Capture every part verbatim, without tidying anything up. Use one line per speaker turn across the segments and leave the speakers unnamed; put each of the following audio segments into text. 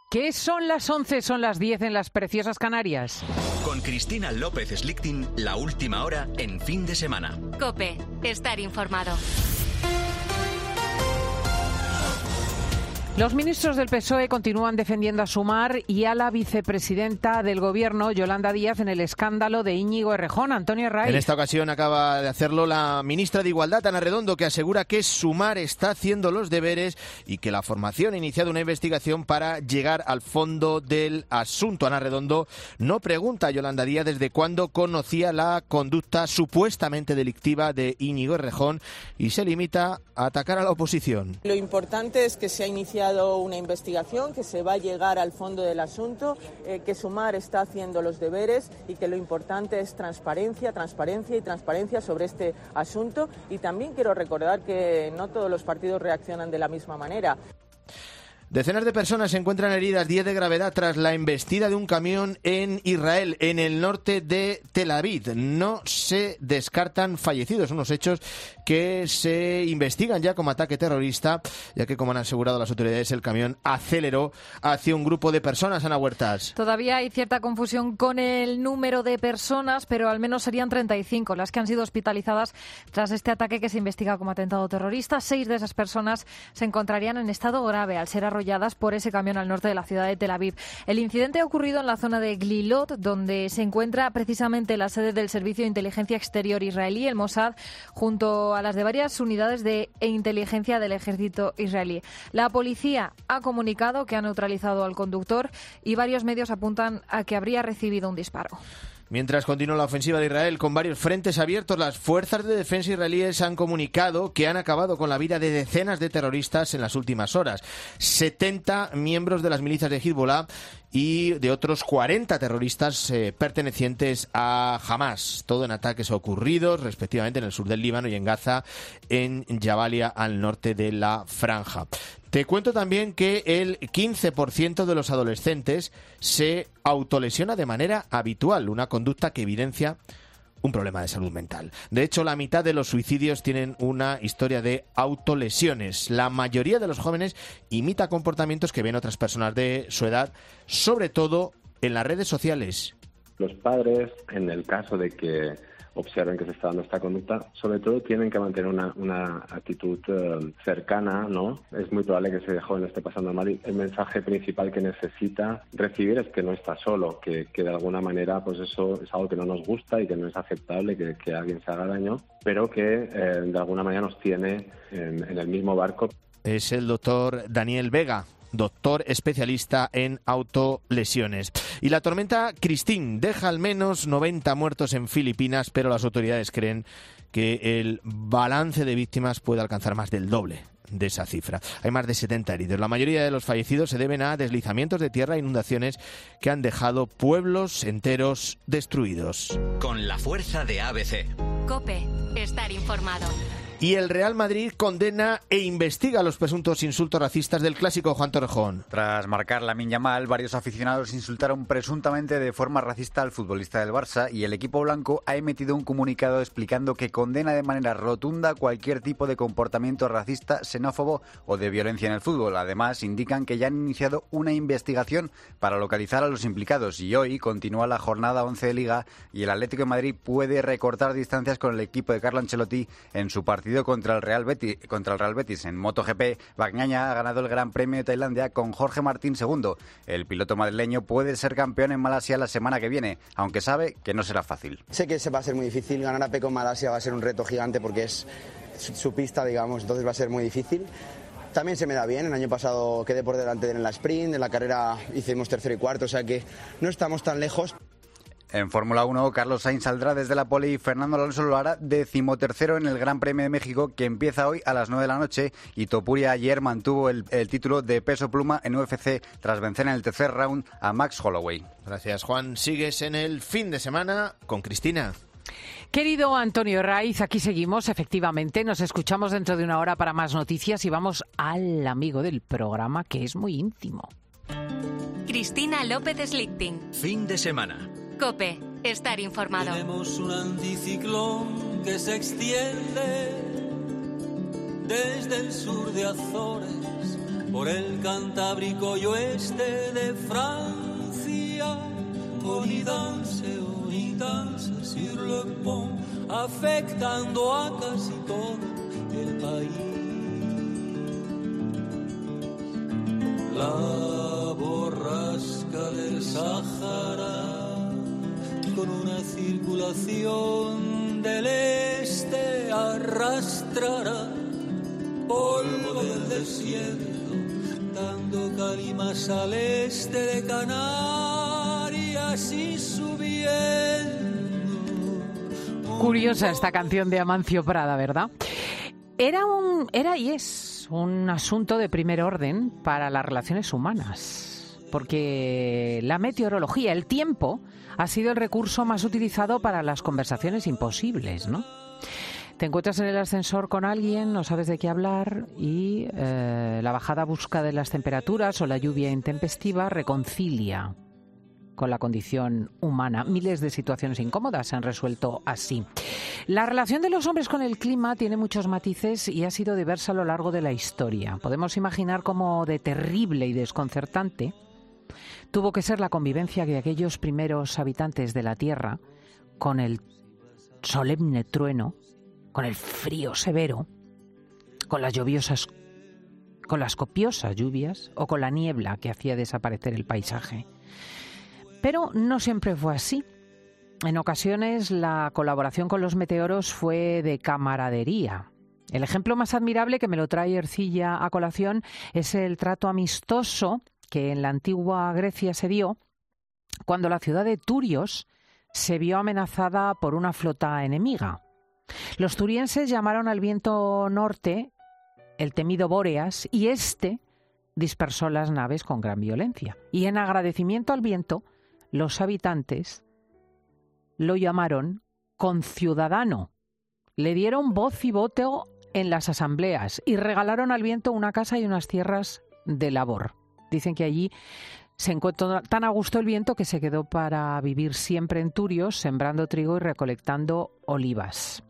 ¿Qué son las once? Son las diez en las preciosas Canarias.
Con Cristina López Slichting, la última hora en Fin de Semana.
COPE, estar informado.
Los ministros del P S O E continúan defendiendo a Sumar y a la vicepresidenta del Gobierno, Yolanda Díaz, en el escándalo de Íñigo Errejón. Antonio Herray.
En esta ocasión acaba de hacerlo la ministra de Igualdad, Ana Redondo, que asegura que Sumar está haciendo los deberes y que la formación ha iniciado una investigación para llegar al fondo del asunto. Ana Redondo no pregunta a Yolanda Díaz desde cuándo conocía la conducta supuestamente delictiva de Íñigo Errejón y se limita a atacar a la oposición.
Lo importante es que se ha iniciado una investigación, que se va a llegar al fondo del asunto, eh, que Sumar está haciendo los deberes y que lo importante es transparencia, transparencia y transparencia sobre este asunto. Y también quiero recordar que no todos los partidos reaccionan de la misma manera.
Decenas de personas se encuentran heridas, diez de gravedad, tras la embestida de un camión en Israel, en el norte de Tel Aviv. No se descartan fallecidos, unos hechos que se investigan ya como ataque terrorista, ya que, como han asegurado las autoridades, el camión aceleró hacia un grupo de personas. Ana Huertas.
Todavía hay cierta confusión con el número de personas, pero al menos serían treinta y cinco las que han sido hospitalizadas tras este ataque que se investiga como atentado terrorista. Seis de esas personas se encontrarían en estado grave al ser arrolladas por ese camión al norte de la ciudad de Tel Aviv. El incidente ha ocurrido en la zona de Glilot, donde se encuentra precisamente la sede del Servicio de Inteligencia Exterior israelí, el Mossad, junto a las de varias unidades de inteligencia del ejército israelí. La policía ha comunicado que ha neutralizado al conductor y varios medios apuntan a que habría recibido un disparo.
Mientras continúa la ofensiva de Israel con varios frentes abiertos, las fuerzas de defensa israelíes han comunicado que han acabado con la vida de decenas de terroristas en las últimas horas. setenta miembros de las milicias de Hezbollah y de otros cuarenta terroristas eh, pertenecientes a Hamas. Todo en ataques ocurridos, respectivamente, en el sur del Líbano y en Gaza, en Jabalia, al norte de la Franja. Te cuento también que el quince por ciento de los adolescentes se autolesiona de manera habitual, una conducta que evidencia un problema de salud mental. De hecho, la mitad de los suicidios tienen una historia de autolesiones. La mayoría de los jóvenes imita comportamientos que ven otras personas de su edad, sobre todo en las redes sociales.
Los padres, en el caso de que observen que se está dando esta conducta, sobre todo tienen que mantener una, una actitud eh, cercana, ¿no? Es muy probable que ese joven esté pasando mal y el mensaje principal que necesita recibir es que no está solo, que, que de alguna manera pues eso es algo que no nos gusta y que no es aceptable que, que alguien se haga daño, pero que eh, de alguna manera nos tiene en, en el mismo barco.
Es el doctor Daniel Vega, doctor especialista en autolesiones. Y la tormenta Christine deja al menos noventa muertos en Filipinas, pero las autoridades creen que el balance de víctimas puede alcanzar más del doble de esa cifra. Hay más de setenta heridos. La mayoría de los fallecidos se deben a deslizamientos de tierra e inundaciones que han dejado pueblos enteros destruidos.
Con la fuerza de A B C.
COPE, estar informado.
Y el Real Madrid condena e investiga los presuntos insultos racistas del clásico. Juan Torrejón.
Tras marcar Lamine Yamal, varios aficionados insultaron presuntamente de forma racista al futbolista del Barça y el equipo blanco ha emitido un comunicado explicando que condena de manera rotunda cualquier tipo de comportamiento racista, xenófobo o de violencia en el fútbol. Además, indican que ya han iniciado una investigación para localizar a los implicados y hoy continúa la jornada once de Liga y el Atlético de Madrid puede recortar distancias con el equipo de Carlo Ancelotti en su partido contra el Real Betis, contra el Real Betis en MotoGP. Bagnaia ha ganado el Gran Premio de Tailandia con Jorge Martín segundo. El piloto madrileño puede ser campeón en Malasia la semana que viene, aunque sabe que no será fácil.
Sé que se va a ser muy difícil, ganar a Pecco en Malasia va a ser un reto gigante porque es su, su pista, digamos, entonces va a ser muy difícil. También se me da bien, el año pasado quedé por delante de él en la sprint, en la carrera hicimos tercero y cuarto, o sea que no estamos tan lejos.
En Fórmula uno, Carlos Sainz saldrá desde la pole y Fernando Alonso lo hará decimotercero en el Gran Premio de México, que empieza hoy a las nueve de la noche, y Topuria ayer mantuvo el, el título de peso pluma en U F C tras vencer en el tercer round a Max Holloway.
Gracias, Juan. Sigues en el fin de semana con Cristina.
Querido Antonio Raiz, aquí seguimos, efectivamente. Nos escuchamos dentro de una hora para más noticias y vamos al amigo del programa, que es muy íntimo.
Cristina López Slichting.
Fin de semana.
COPE, estar informado.
Tenemos un anticiclón que se extiende desde el sur de Azores por el Cantábrico y oeste de Francia. On y danse, on y danse sur le pont, afectando a casi todo el país. La borrasca del Sahara, con una circulación del este, arrastrará polvo del desierto, dando calimas al este de Canarias y subiendo.
Curiosa esta canción de Amancio Prada, ¿verdad? Era un, era y es un asunto de primer orden para las relaciones humanas, porque la meteorología, el tiempo, ha sido el recurso más utilizado para las conversaciones imposibles, ¿no? Te encuentras en el ascensor con alguien, no sabes de qué hablar y eh, la bajada brusca de las temperaturas o la lluvia intempestiva reconcilia con la condición humana. Miles de situaciones incómodas se han resuelto así. La relación de los hombres con el clima tiene muchos matices y ha sido diversa a lo largo de la historia. Podemos imaginar cómo de terrible y desconcertante tuvo que ser la convivencia de aquellos primeros habitantes de la Tierra con el solemne trueno, con el frío severo, con las lluviosas, con las copiosas lluvias o con la niebla que hacía desaparecer el paisaje. Pero no siempre fue así. En ocasiones la colaboración con los meteoros fue de camaradería. El ejemplo más admirable que me lo trae Ercilla a colación es el trato amistoso que en la antigua Grecia se dio cuando la ciudad de Turios se vio amenazada por una flota enemiga. Los turienses llamaron al viento norte el temido Bóreas y éste dispersó las naves con gran violencia. Y en agradecimiento al viento, los habitantes lo llamaron conciudadano. Le dieron voz y voto en las asambleas y regalaron al viento una casa y unas tierras de labor. Dicen que allí se encontró tan a gusto el viento que se quedó para vivir siempre en Turios, sembrando trigo y recolectando olivas.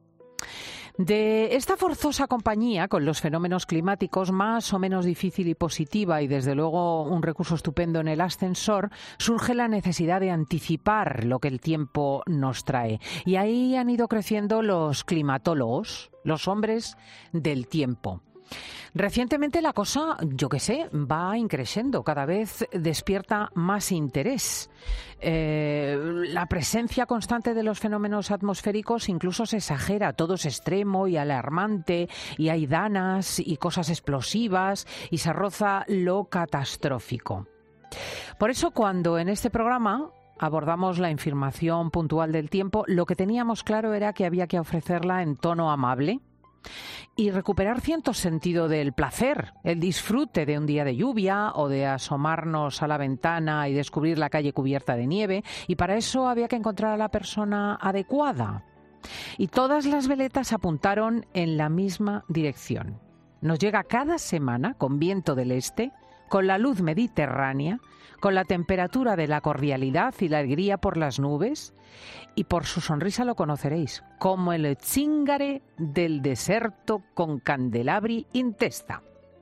De esta forzosa compañía con los fenómenos climáticos, más o menos difícil y positiva, y desde luego un recurso estupendo en el ascensor, surge la necesidad de anticipar lo que el tiempo nos trae. Y ahí han ido creciendo los climatólogos, los hombres del tiempo. Recientemente la cosa, yo qué sé, va increciendo, cada vez despierta más interés. Eh, la presencia constante de los fenómenos atmosféricos incluso se exagera, todo es extremo y alarmante, y hay danas y cosas explosivas, y se roza lo catastrófico. Por eso, cuando en este programa abordamos la información puntual del tiempo, lo que teníamos claro era que había que ofrecerla en tono amable y recuperar cierto sentido del placer, el disfrute de un día de lluvia o de asomarnos a la ventana y descubrir la calle cubierta de nieve, y para eso había que encontrar a la persona adecuada. Y todas las veletas apuntaron en la misma dirección. Nos llega cada semana con viento del este, con la luz mediterránea, con la temperatura de la cordialidad y la alegría por las nubes, y por su sonrisa lo conoceréis, como el Zingare del deserto con candelabri in testa.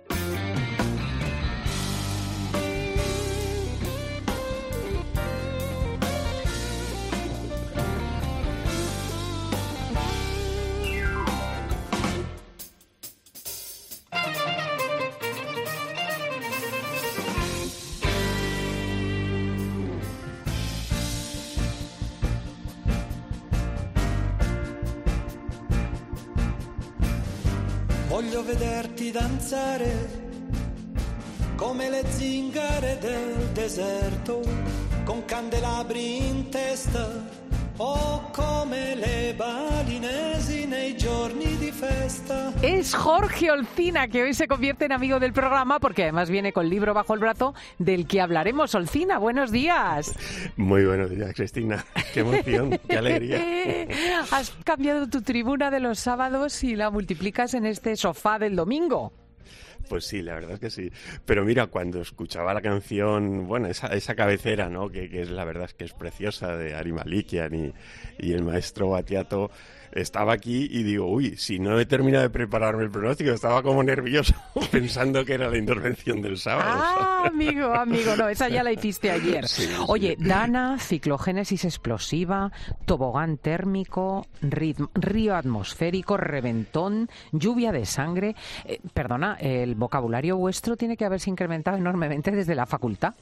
Voglio vederti danzare come le zingare del deserto, con candelabri in testa o come le balinesi nei giorni di festa.
Es Jorge Olcina, que hoy se convierte en amigo del programa porque además viene con libro bajo el brazo del que hablaremos. Olcina, buenos días.
Muy buenos días, Cristina. Qué emoción, qué alegría.
Has cambiado tu tribuna de los sábados y la multiplicas en este sofá del domingo.
Pues sí, la verdad es que sí. Pero mira, cuando escuchaba la canción, bueno, esa, esa cabecera, ¿no? Que, que es la verdad es que es preciosa, de Ari Malikian y, y el maestro Battiato, estaba aquí y digo, uy, si no he terminado de prepararme el pronóstico, estaba como nervioso pensando que era la intervención del sábado.
Ah, amigo, amigo, no, esa ya la hiciste ayer.
Sí, sí.
Oye, Dana, ciclogénesis explosiva, tobogán térmico, ritmo, río atmosférico, reventón, lluvia de sangre. Eh, perdona, el vocabulario vuestro tiene que haberse incrementado enormemente desde la facultad.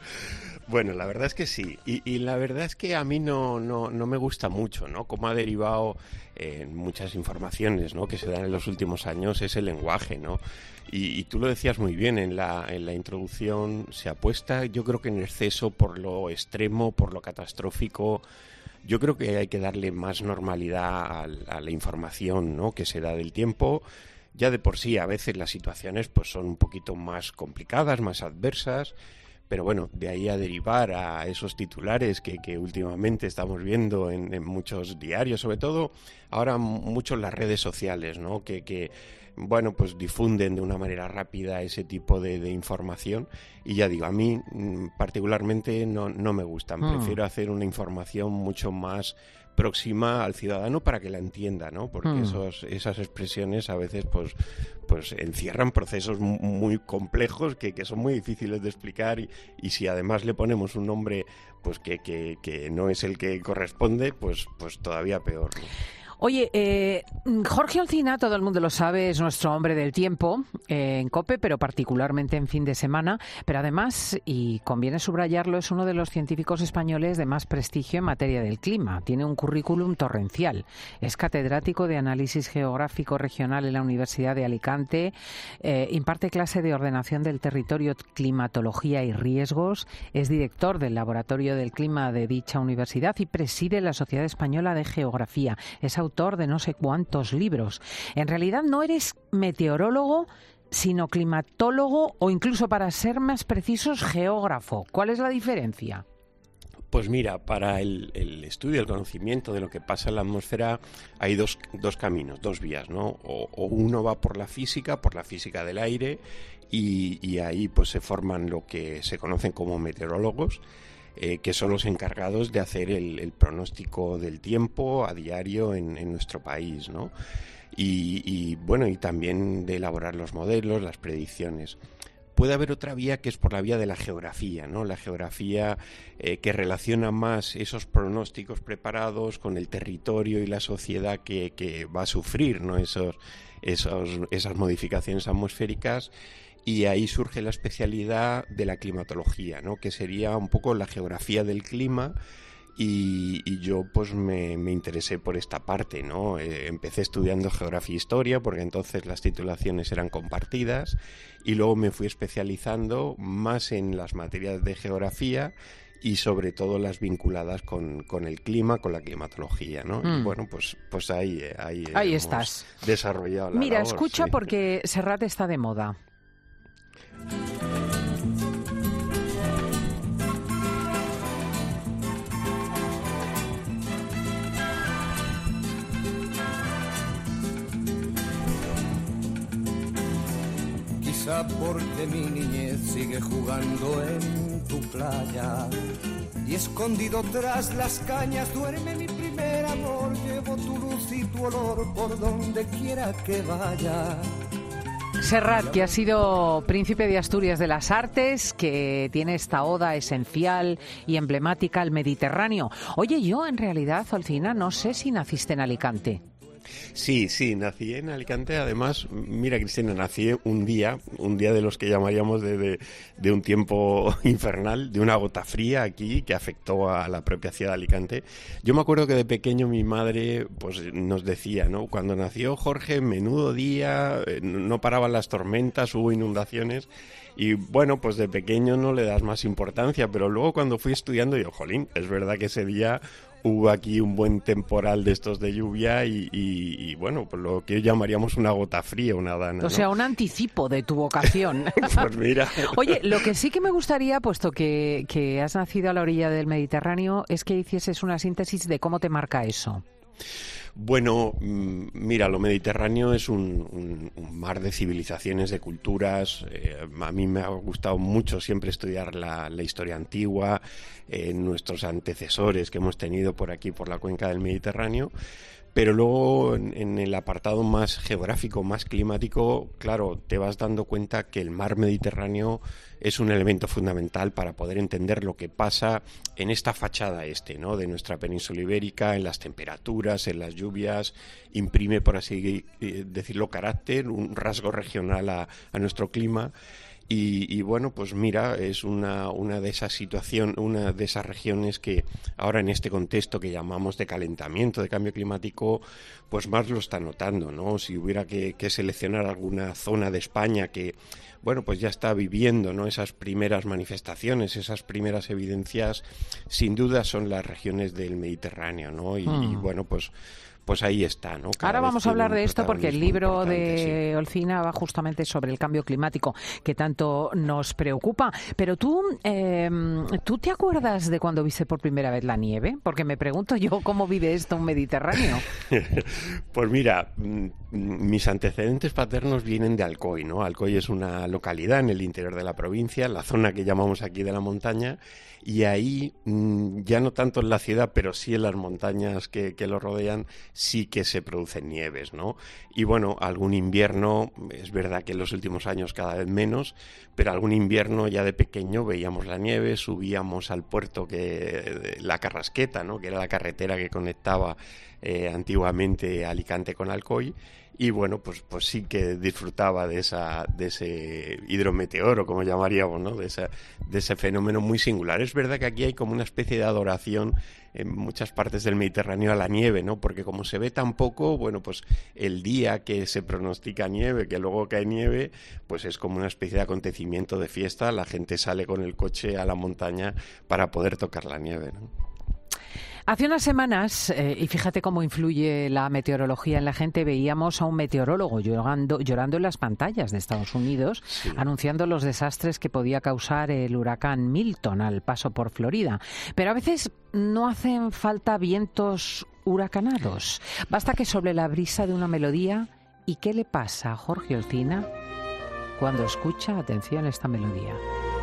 Bueno, la verdad es que sí, y, y la verdad es que a mí no, no, no me gusta mucho, ¿no? Cómo ha derivado en eh, muchas informaciones, ¿no? Que se dan en los últimos años ese lenguaje, ¿no? Y, y tú lo decías muy bien en la, en la introducción, se apuesta, yo creo que en exceso por lo extremo, por lo catastrófico. Yo creo que hay que darle más normalidad a, a la información, ¿no? Que se da del tiempo. Ya de por sí a veces las situaciones pues son un poquito más complicadas, más adversas. Pero bueno, de ahí a derivar a esos titulares que, que últimamente estamos viendo en, en muchos diarios, sobre todo ahora mucho en las redes sociales, ¿no? Que, que bueno, pues difunden de una manera rápida ese tipo de, de información. Y ya digo, a mí particularmente no, no me gustan. Mm. Prefiero hacer una información mucho más próxima al ciudadano para que la entienda, ¿no? Porque mm. esos, esas expresiones a veces pues, pues encierran procesos muy complejos que, que son muy difíciles de explicar y, y si además le ponemos un nombre pues que, que, que no es el que corresponde, pues, pues todavía peor, ¿no?
Oye, eh, Jorge Olcina, todo el mundo lo sabe, es nuestro hombre del tiempo eh, en COPE, pero particularmente en fin de semana. Pero además, y conviene subrayarlo, es uno de los científicos españoles de más prestigio en materia del clima. Tiene un currículum torrencial. Es catedrático de análisis geográfico regional en la Universidad de Alicante. Eh, imparte clase de ordenación del territorio, climatología y riesgos. Es director del Laboratorio del Clima de dicha universidad y preside la Sociedad Española de Geografía. Es autor de no sé cuántos libros. En realidad no eres meteorólogo, sino climatólogo o incluso, para ser más precisos, geógrafo. ¿Cuál es la diferencia?
Pues mira, para el, el estudio, el conocimiento de lo que pasa en la atmósfera hay dos, dos caminos, dos vías, ¿no? O, o uno va por la física, por la física del aire, y, y ahí pues se forman lo que se conocen como meteorólogos, Eh, que son los encargados de hacer el, el pronóstico del tiempo a diario en, en nuestro país, ¿no? Y, y bueno, y también de elaborar los modelos, las predicciones. Puede haber otra vía que es por la vía de la geografía, ¿no? La geografía eh, que relaciona más esos pronósticos preparados con el territorio y la sociedad que, que va a sufrir, ¿no? Esos, esos, esas modificaciones atmosféricas. Y ahí surge la especialidad de la climatología, ¿no? Que sería un poco la geografía del clima y, y yo pues me, me interesé por esta parte, ¿no? Eh, empecé estudiando geografía e historia porque entonces las titulaciones eran compartidas y luego me fui especializando más en las materias de geografía y sobre todo las vinculadas con, con el clima, con la climatología, ¿no? Mm. Y bueno, pues, pues ahí, ahí,
ahí estás.
Desarrollado la
Mira,
labor,
escucha,
sí.
Porque Serrat está de moda.
Quizá porque mi niñez sigue jugando en tu playa y escondido tras las cañas duerme mi primer amor. Llevo tu luz y tu olor por donde quiera que vaya.
Serrat, que ha sido príncipe de Asturias de las Artes, que tiene esta oda esencial y emblemática al Mediterráneo. Oye, yo en realidad, Olcina, no sé si naciste en Alicante.
Sí, sí, nací en Alicante. Además, mira, Cristina, nací un día, un día de los que llamaríamos de, de, de un tiempo infernal, de una gota fría aquí que afectó a la propia ciudad de Alicante. Yo me acuerdo que de pequeño mi madre pues nos decía, ¿no? Cuando nació Jorge, menudo día, no paraban las tormentas, hubo inundaciones. Y bueno, pues de pequeño no le das más importancia, pero luego cuando fui estudiando, yo, jolín, es verdad que ese día hubo aquí un buen temporal de estos de lluvia y, y, y bueno, pues lo que llamaríamos una gota fría, una dana, ¿no?
O sea, un anticipo de tu vocación.
Pues mira.
Oye, lo que sí que me gustaría, puesto que, que has nacido a la orilla del Mediterráneo, es que hicieses una síntesis de cómo te marca eso.
Bueno, mira, lo mediterráneo es un, un, un mar de civilizaciones, de culturas. Eh, a mí me ha gustado mucho siempre estudiar la, la historia antigua, eh, nuestros antecesores que hemos tenido por aquí, por la cuenca del Mediterráneo. Pero luego en, en el apartado más geográfico, más climático, claro, te vas dando cuenta que el mar Mediterráneo es un elemento fundamental para poder entender lo que pasa en esta fachada este, ¿no?, de nuestra península ibérica, en las temperaturas, en las lluvias, imprime, por así decirlo, carácter, un rasgo regional a, a nuestro clima. Y, y bueno, pues mira, es una, una de esas situaciones, una de esas regiones que ahora en este contexto que llamamos de calentamiento, de cambio climático, pues más lo está notando, ¿no? Si hubiera que, que seleccionar alguna zona de España que, bueno, pues ya está viviendo, ¿no?, esas primeras manifestaciones, esas primeras evidencias, sin duda son las regiones del Mediterráneo, ¿no? Y, mm. y bueno, pues... Pues ahí está, ¿no? Cada
Ahora vamos a hablar de esto porque el libro de
sí.
Olcina va justamente sobre el cambio climático que tanto nos preocupa. Pero tú, eh, ¿tú te acuerdas de cuando viste por primera vez la nieve? Porque me pregunto yo cómo vive esto un Mediterráneo.
Pues mira, mis antecedentes paternos vienen de Alcoy, ¿no? Alcoy es una localidad en el interior de la provincia, la zona que llamamos aquí de la montaña, y ahí, ya no tanto en la ciudad, pero sí en las montañas que, que lo rodean, sí que se producen nieves, ¿no? Y bueno, algún invierno, es verdad que en los últimos años cada vez menos, pero algún invierno ya de pequeño veíamos la nieve, subíamos al puerto, que la Carrasqueta, ¿no?, que era la carretera que conectaba eh, antiguamente Alicante con Alcoy. Y bueno, pues pues sí que disfrutaba de esa de ese hidrometeoro, como llamaríamos, ¿no?, de esa, de ese fenómeno muy singular. Es verdad que aquí hay como una especie de adoración en muchas partes del Mediterráneo a la nieve, ¿no? Porque como se ve tan poco, bueno, pues el día que se pronostica nieve, que luego cae nieve, pues es como una especie de acontecimiento de fiesta. La gente sale con el coche a la montaña para poder tocar la nieve, ¿no?
Hace unas semanas, eh, y fíjate cómo influye la meteorología en la gente, veíamos a un meteorólogo llorando, llorando en las pantallas de Estados Unidos, sí, anunciando los desastres que podía causar el huracán Milton al paso por Florida. Pero a veces no hacen falta vientos huracanados. Basta que sople la brisa de una melodía. ¿Y qué le pasa a Jorge Olcina cuando escucha, atención, esta melodía?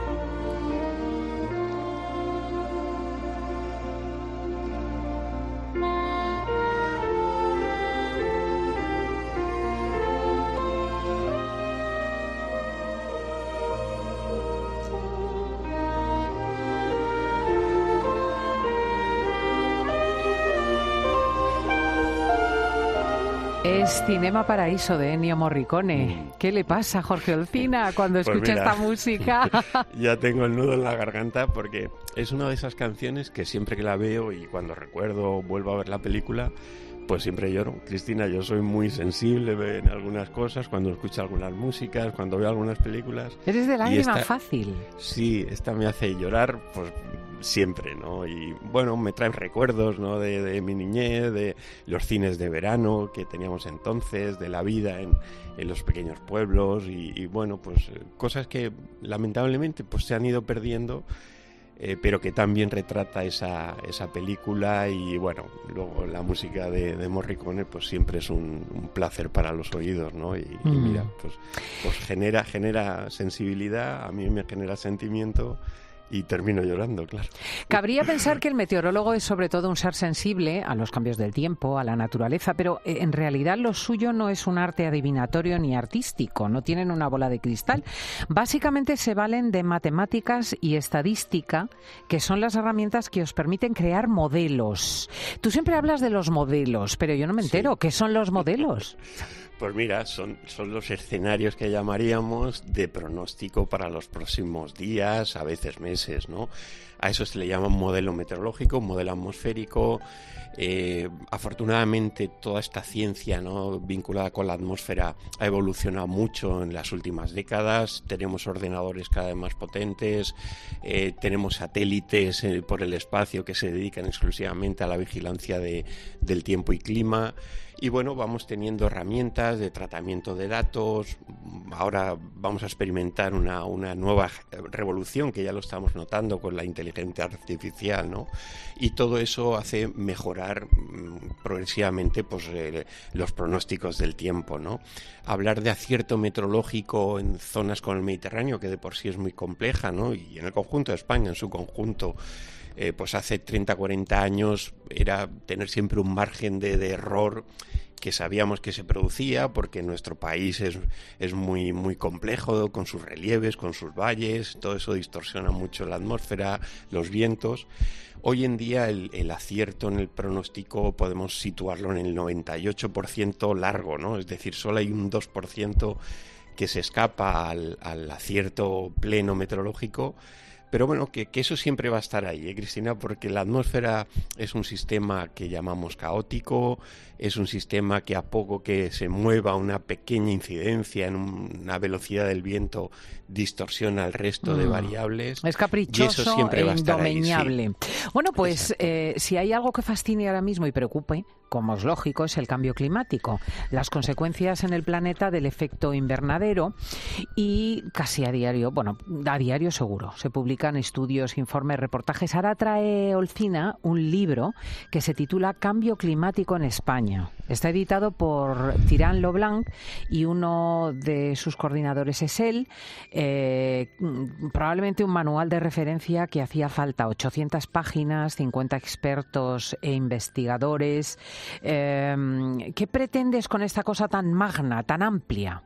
Es Cinema Paraíso de Ennio Morricone. ¿Qué le pasa a Jorge Olcina cuando
pues
escucha
mira,
esta música?
Ya tengo el nudo en la garganta porque es una de esas canciones que siempre que la veo y cuando recuerdo o vuelvo a ver la película, pues siempre lloro. Cristina, yo soy muy sensible en algunas cosas, cuando escucho algunas músicas, cuando veo algunas películas.
Eres de lágrima
esta,
fácil.
Sí, esta me hace llorar, pues siempre, ¿no? Y bueno, me traen recuerdos, ¿no?, de, de mi niñez, de los cines de verano que teníamos entonces, de la vida en, en los pequeños pueblos y, y bueno, pues cosas que lamentablemente pues se han ido perdiendo. Eh, pero que también retrata esa, esa película y bueno, luego la música de, de Morricone pues siempre es un, un placer para los oídos, ¿no? Y, mm. y mira, pues, pues genera, genera sensibilidad, a mí me genera sentimiento y termino llorando, claro.
Cabría pensar que el meteorólogo es sobre todo un ser sensible a los cambios del tiempo, a la naturaleza, pero en realidad lo suyo no es un arte adivinatorio ni artístico, no tienen una bola de cristal. Básicamente se valen de matemáticas y estadística, que son las herramientas que os permiten crear modelos. Tú siempre hablas de los modelos, pero yo no me entero. Sí. ¿Qué son los modelos?
Pues mira, son, son los escenarios que llamaríamos de pronóstico para los próximos días, a veces meses, ¿no? A eso se le llama modelo meteorológico, modelo atmosférico. Eh, afortunadamente toda esta ciencia, ¿no?, vinculada con la atmósfera ha evolucionado mucho en las últimas décadas. Tenemos ordenadores cada vez más potentes, eh, tenemos satélites eh, por el espacio que se dedican exclusivamente a la vigilancia de, del tiempo y clima. Y bueno, vamos teniendo herramientas estadísticas, de tratamiento de datos. Ahora vamos a experimentar una, una nueva revolución que ya lo estamos notando con la inteligencia artificial, ¿no? Y todo eso hace mejorar mmm, progresivamente pues, eh, los pronósticos del tiempo, ¿no? Hablar de acierto meteorológico en zonas como el Mediterráneo, que de por sí es muy compleja, ¿no? Y en el conjunto de España, en su conjunto, eh, pues hace treinta, cuarenta años era tener siempre un margen de, de error que sabíamos que se producía, porque nuestro país es, es muy, muy complejo, con sus relieves, con sus valles, todo eso distorsiona mucho la atmósfera, los vientos. Hoy en día el, el acierto en el pronóstico podemos situarlo en el noventa y ocho por ciento largo, ¿no? Es decir, solo hay un dos por ciento que se escapa al, al acierto pleno meteorológico. Pero bueno, que, que eso siempre va a estar ahí, ¿eh, Cristina? Porque la atmósfera es un sistema que llamamos caótico, es un sistema que a poco que se mueva una pequeña incidencia en una velocidad del viento distorsiona el resto mm. de variables.
Es caprichoso
y eso siempre
e
va a estar
indomeñable.
Ahí, sí.
Bueno, pues eh, si hay algo que fascine ahora mismo y preocupe, como es lógico, es el cambio climático, las consecuencias en el planeta del efecto invernadero, y casi a diario, bueno, a diario seguro, se publican estudios, informes, reportajes. Ahora trae Olcina un libro que se titula Cambio climático en España. Está editado por Tirán Loblanc y uno de sus coordinadores es él. Eh, probablemente un manual de referencia que hacía falta, ochocientas páginas, cincuenta expertos e investigadores. Eh, ¿Qué pretendes con esta cosa tan magna, tan amplia?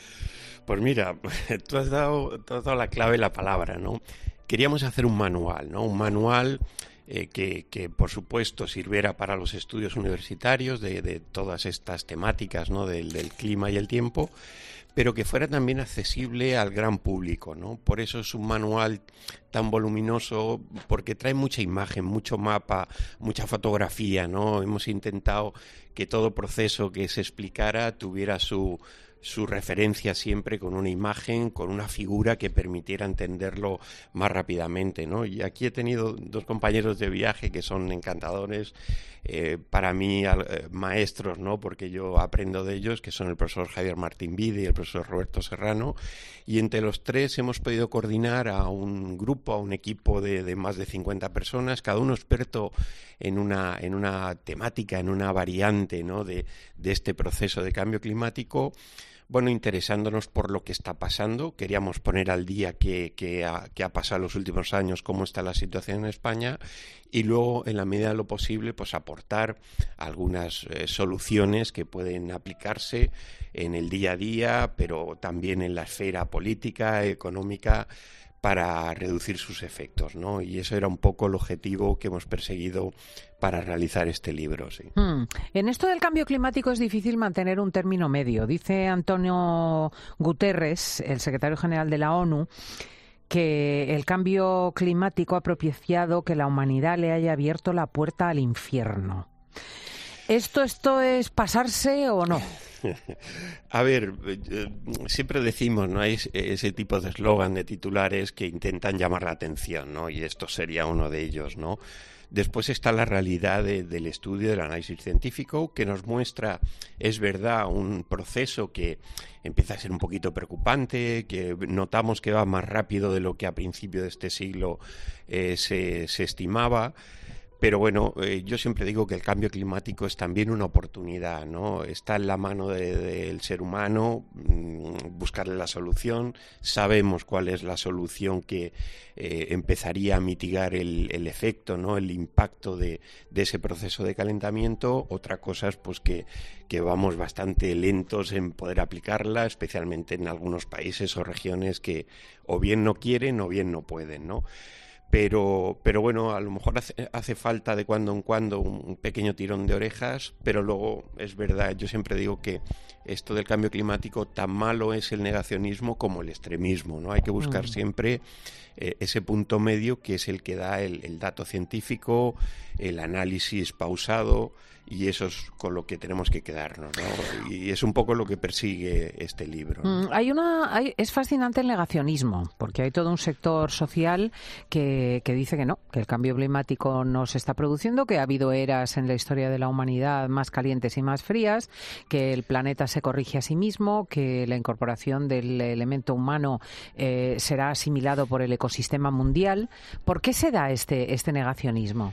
Pues mira, tú has dado, tú has dado la clave, la palabra, ¿no? Queríamos hacer un manual, ¿no? Un manual eh, que, que, por supuesto, sirviera para los estudios universitarios de, de todas estas temáticas, ¿no? Del, del clima y el tiempo, pero que fuera también accesible al gran público, ¿no? Por eso es un manual tan voluminoso, porque trae mucha imagen, mucho mapa, mucha fotografía, ¿no? Hemos intentado que todo proceso que se explicara tuviera su su referencia siempre con una imagen, con una figura que permitiera entenderlo más rápidamente, ¿no? Y aquí he tenido dos compañeros de viaje que son encantadores, eh, para mí eh, maestros, ¿no? Porque yo aprendo de ellos, que son el profesor Javier Martín Vide y el profesor Roberto Serrano, y entre los tres hemos podido coordinar a un grupo, a un equipo de, de más de cincuenta personas, cada uno experto en una, en una temática, en una variante, ¿no? de, de este proceso de cambio climático. Bueno, interesándonos por lo que está pasando, queríamos poner al día qué, qué, ha, qué ha pasado en los últimos años, cómo está la situación en España, y luego, en la medida de lo posible, pues aportar algunas eh, soluciones que pueden aplicarse en el día a día, pero también en la esfera política, económica, para reducir sus efectos, ¿no? Y eso era un poco el objetivo que hemos perseguido para realizar este libro, sí.
Hmm. En esto del cambio climático es difícil mantener un término medio. Dice Antonio Guterres, el secretario general de la ONU, que el cambio climático ha propiciado que la humanidad le haya abierto la puerta al infierno. ¿Esto, esto es pasarse o no?
A ver, eh, siempre decimos, ¿no? Hay ese tipo de eslogan, de titulares que intentan llamar la atención, ¿no? Y esto sería uno de ellos, ¿no? Después está la realidad de, del estudio, del análisis científico, que nos muestra, es verdad, un proceso que empieza a ser un poquito preocupante, que notamos que va más rápido de lo que a principio de este siglo eh, se, se estimaba. Pero bueno, eh, yo siempre digo que el cambio climático es también una oportunidad, ¿no? Está en la mano de, del ser humano mmm, buscarle la solución. Sabemos cuál es la solución que eh, empezaría a mitigar el, el efecto, ¿no? El impacto de, de ese proceso de calentamiento. Otra cosa es pues que, que vamos bastante lentos en poder aplicarla, especialmente en algunos países o regiones que o bien no quieren o bien no pueden, ¿no? Pero, pero bueno, a lo mejor hace, hace falta de cuando en cuando un, un pequeño tirón de orejas, pero luego es verdad, yo siempre digo que esto del cambio climático tan malo es el negacionismo como el extremismo, ¿no? Hay que buscar mm. siempre eh, ese punto medio que es el que da el, el dato científico, el análisis pausado, y eso es con lo que tenemos que quedarnos, ¿no? Y es un poco lo que persigue este libro, ¿no?
Mm, hay una, hay, es fascinante el negacionismo, porque hay todo un sector social que, que dice que no, que el cambio climático no se está produciendo, que ha habido eras en la historia de la humanidad más calientes y más frías, que el planeta se corrige a sí mismo, que la incorporación del elemento humano eh, será asimilado por el ecosistema mundial. ¿Por qué se da este, este negacionismo?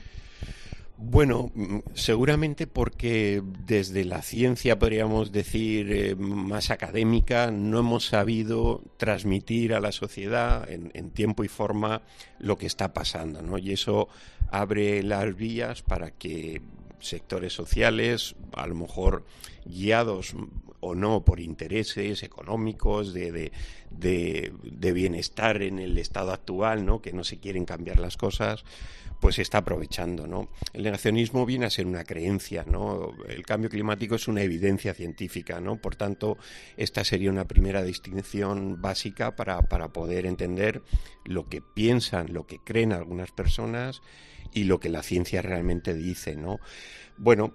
Bueno, seguramente porque desde la ciencia, podríamos decir, eh, más académica, no hemos sabido transmitir a la sociedad en, en tiempo y forma lo que está pasando, ¿no? Y eso abre las vías para que sectores sociales, a lo mejor guiados o no por intereses económicos, de, de, de, de bienestar en el estado actual, ¿no? Que no se quieren cambiar las cosas, pues se está aprovechando, ¿no? El negacionismo viene a ser una creencia, ¿no? El cambio climático es una evidencia científica, ¿no? Por tanto, esta sería una primera distinción básica para, para poder entender lo que piensan, lo que creen algunas personas y lo que la ciencia realmente dice, ¿no? Bueno,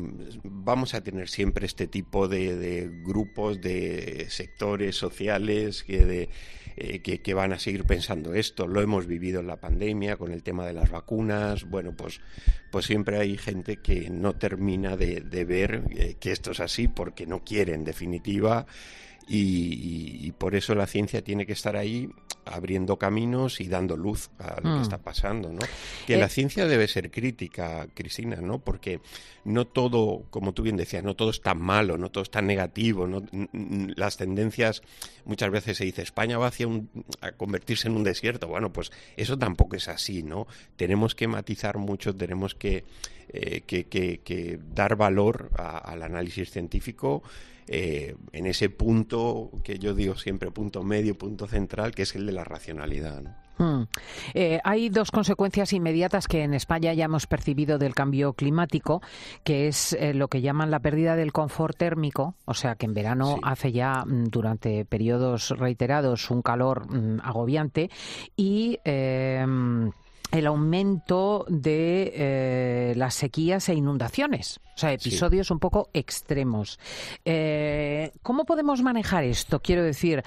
vamos a tener siempre este tipo de, de grupos, de sectores sociales que, de, eh, que, que van a seguir pensando esto. Lo hemos vivido en la pandemia con el tema de las vacunas. Bueno, pues, pues siempre hay gente que no termina de, de ver eh, que esto es así porque no quiere, en definitiva. Y, y, y por eso la ciencia tiene que estar ahí abriendo caminos y dando luz a lo mm. que está pasando, ¿no? Que eh. la ciencia debe ser crítica, Cristina, ¿no? Porque no todo, como tú bien decías, no todo es tan malo, no todo es tan negativo, ¿no? Las tendencias, muchas veces se dice, España va hacia un, a convertirse en un desierto. Bueno, pues eso tampoco es así, ¿no? Tenemos que matizar mucho, tenemos que, eh, que, que, que dar valor a, al análisis científico, Eh, en ese punto que yo digo siempre, punto medio, punto central, que es el de la racionalidad, ¿no?
Hmm. Eh, hay dos consecuencias inmediatas que en España ya hemos percibido del cambio climático, que es eh, lo que llaman la pérdida del confort térmico, o sea que en verano sí. hace ya durante periodos reiterados un calor mm, agobiante y eh, el aumento de eh, las sequías e inundaciones, o sea, episodios sí. un poco extremos. Eh, ¿Cómo podemos manejar esto? Quiero decir,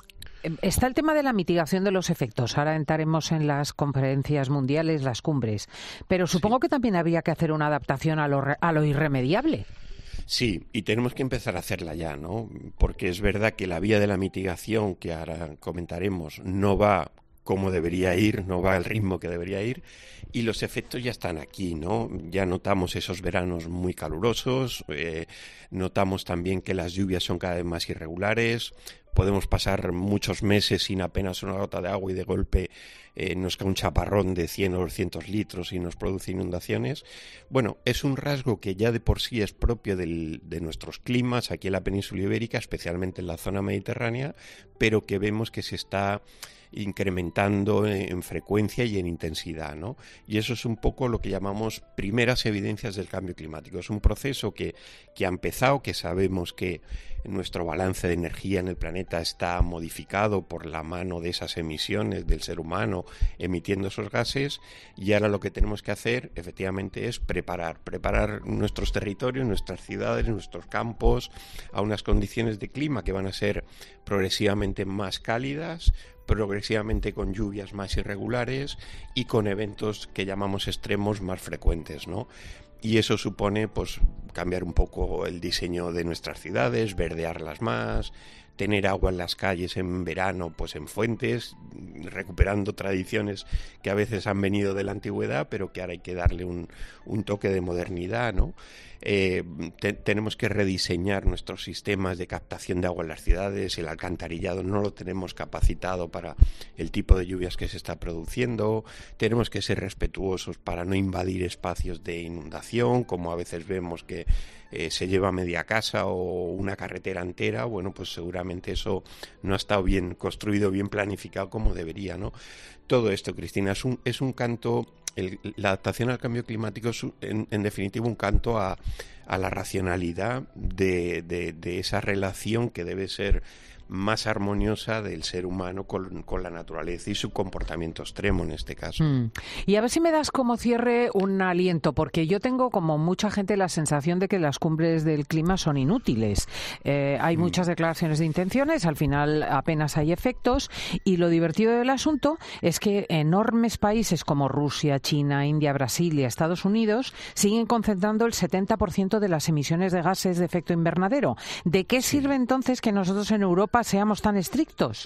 está el tema de la mitigación de los efectos. Ahora entraremos en las conferencias mundiales, las cumbres, pero supongo sí. que también habría que hacer una adaptación a lo, a lo irremediable.
Sí, y tenemos que empezar a hacerla ya, ¿no? Porque es verdad que la vía de la mitigación, que ahora comentaremos, no va como debería ir, no va al ritmo que debería ir, y los efectos ya están aquí, ¿no? Ya notamos esos veranos muy calurosos, eh, notamos también que las lluvias son cada vez más irregulares, podemos pasar muchos meses sin apenas una gota de agua y de golpe eh, nos cae un chaparrón de cien o doscientos litros y nos produce inundaciones. Bueno, es un rasgo que ya de por sí es propio del, de nuestros climas aquí en la península ibérica, especialmente en la zona mediterránea, pero que vemos que se está incrementando en frecuencia y en intensidad, ¿no? Y eso es un poco lo que llamamos primeras evidencias del cambio climático. Es un proceso que, que ha empezado, que sabemos que nuestro balance de energía en el planeta está modificado por la mano de esas emisiones del ser humano emitiendo esos gases, y ahora lo que tenemos que hacer efectivamente es preparar, preparar nuestros territorios, nuestras ciudades, nuestros campos a unas condiciones de clima que van a ser progresivamente más cálidas, progresivamente con lluvias más irregulares y con eventos que llamamos extremos más frecuentes, ¿no? Y eso supone pues cambiar un poco el diseño de nuestras ciudades, verdearlas más, tener agua en las calles en verano, pues en fuentes, recuperando tradiciones que a veces han venido de la antigüedad, pero que ahora hay que darle un, un toque de modernidad, ¿no? Eh, te, tenemos que rediseñar nuestros sistemas de captación de agua en las ciudades. El alcantarillado no lo tenemos capacitado para el tipo de lluvias que se está produciendo. Tenemos que ser respetuosos para no invadir espacios de inundación, como a veces vemos que eh, se lleva media casa o una carretera entera. Bueno, pues seguramente eso no ha estado bien construido, bien planificado como debería, ¿no? Todo esto, Cristina, es un, es un canto... El, la adaptación al cambio climático es, en, en definitiva, un canto a, a la racionalidad de, de, de esa relación que debe ser más armoniosa del ser humano con, con la naturaleza y su comportamiento extremo en este caso.
Mm. Y a ver si me das como cierre un aliento, porque yo tengo como mucha gente la sensación de que las cumbres del clima son inútiles. Eh, hay mm. muchas declaraciones de intenciones, al final apenas hay efectos, y lo divertido del asunto es que enormes países como Rusia, China, India, Brasil y Estados Unidos siguen concentrando el setenta por ciento de las emisiones de gases de efecto invernadero. ¿De qué sirve entonces que nosotros en Europa seamos tan estrictos?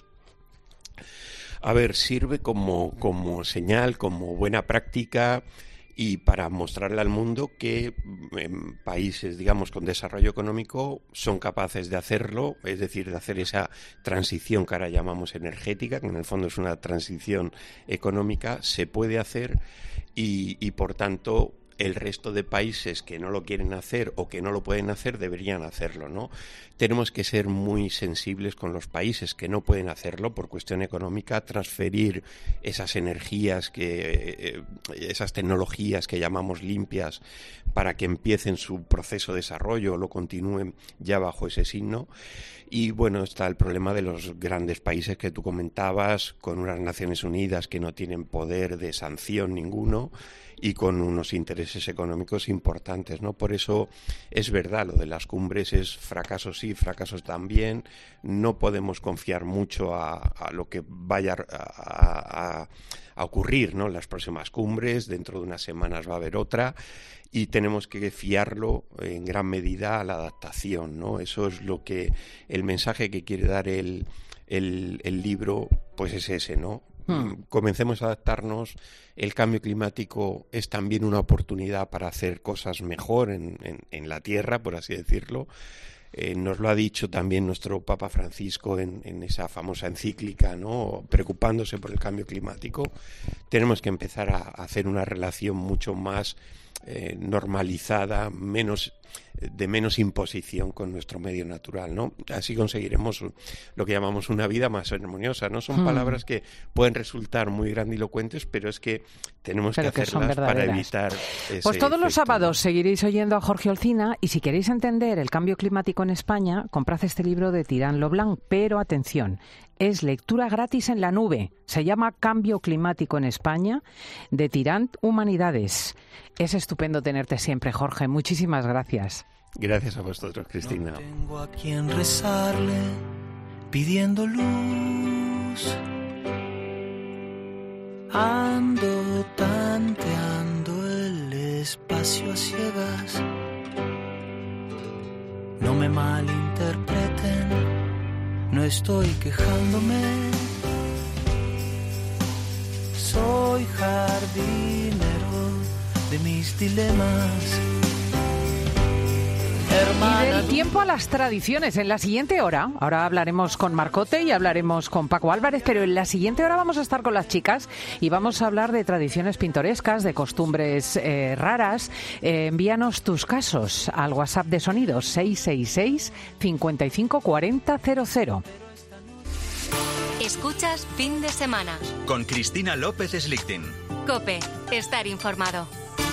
A ver, sirve como, como señal, como buena práctica y para mostrarle al mundo que en países, digamos, con desarrollo económico son capaces de hacerlo, es decir, de hacer esa transición que ahora llamamos energética, que en el fondo es una transición económica, se puede hacer y, y por tanto el resto de países que no lo quieren hacer o que no lo pueden hacer deberían hacerlo, ¿no? Tenemos que ser muy sensibles con los países que no pueden hacerlo por cuestión económica, transferir esas energías, que, eh, esas tecnologías que llamamos limpias para que empiecen su proceso de desarrollo o lo continúen ya bajo ese signo. Y bueno, está el problema de los grandes países que tú comentabas, con unas Naciones Unidas que no tienen poder de sanción ninguno y con unos intereses económicos importantes, ¿no? Por eso es verdad, lo de las cumbres es fracasos sí, fracasos también. No podemos confiar mucho a, a lo que vaya a, a, a ocurrir, ¿no? En las próximas cumbres, dentro de unas semanas va a haber otra y tenemos que fiarlo en gran medida a la adaptación, ¿no? Eso es lo que, el mensaje que quiere dar el, el, el libro, pues es ese, ¿no? Hmm. Comencemos a adaptarnos. El cambio climático es también una oportunidad para hacer cosas mejor en, en, en la Tierra, por así decirlo. Eh, nos lo ha dicho también nuestro Papa Francisco en, en esa famosa encíclica, ¿no? Preocupándose por el cambio climático. Tenemos que empezar a, a hacer una relación mucho más eh, normalizada, menos de menos imposición con nuestro medio natural, ¿no? Así conseguiremos lo que llamamos una vida más armoniosa, ¿no? Son hmm. palabras que pueden resultar muy grandilocuentes, pero es que tenemos pero que hacerlas que para evitar ese
Pues todos
efecto,
los sábados
¿no?
seguiréis oyendo a Jorge Olcina y si queréis entender el cambio climático en España, comprad este libro de Tirán Loblanc, pero atención, es lectura gratis en la nube. Se llama Cambio Climático en España, de Tirán Humanidades. Es estupendo tenerte siempre, Jorge. Muchísimas gracias.
Gracias a vosotros, Cristina.
No tengo a quien rezarle pidiendo luz. Ando tanteando el espacio a ciegas. No me malinterpreten, no estoy quejándome. Soy jardinero de mis dilemas.
Y del tiempo a las tradiciones. En la siguiente hora, ahora hablaremos con Marcote y hablaremos con Paco Álvarez, pero en la siguiente hora vamos a estar con las chicas y vamos a hablar de tradiciones pintorescas, de costumbres eh, raras. Eh, envíanos tus casos al WhatsApp de Sonidos seis seis seis, cinco cinco cuatro cero cero cero.
Escuchas Fin de Semana
con Cristina López Slichting.
COPE, estar informado.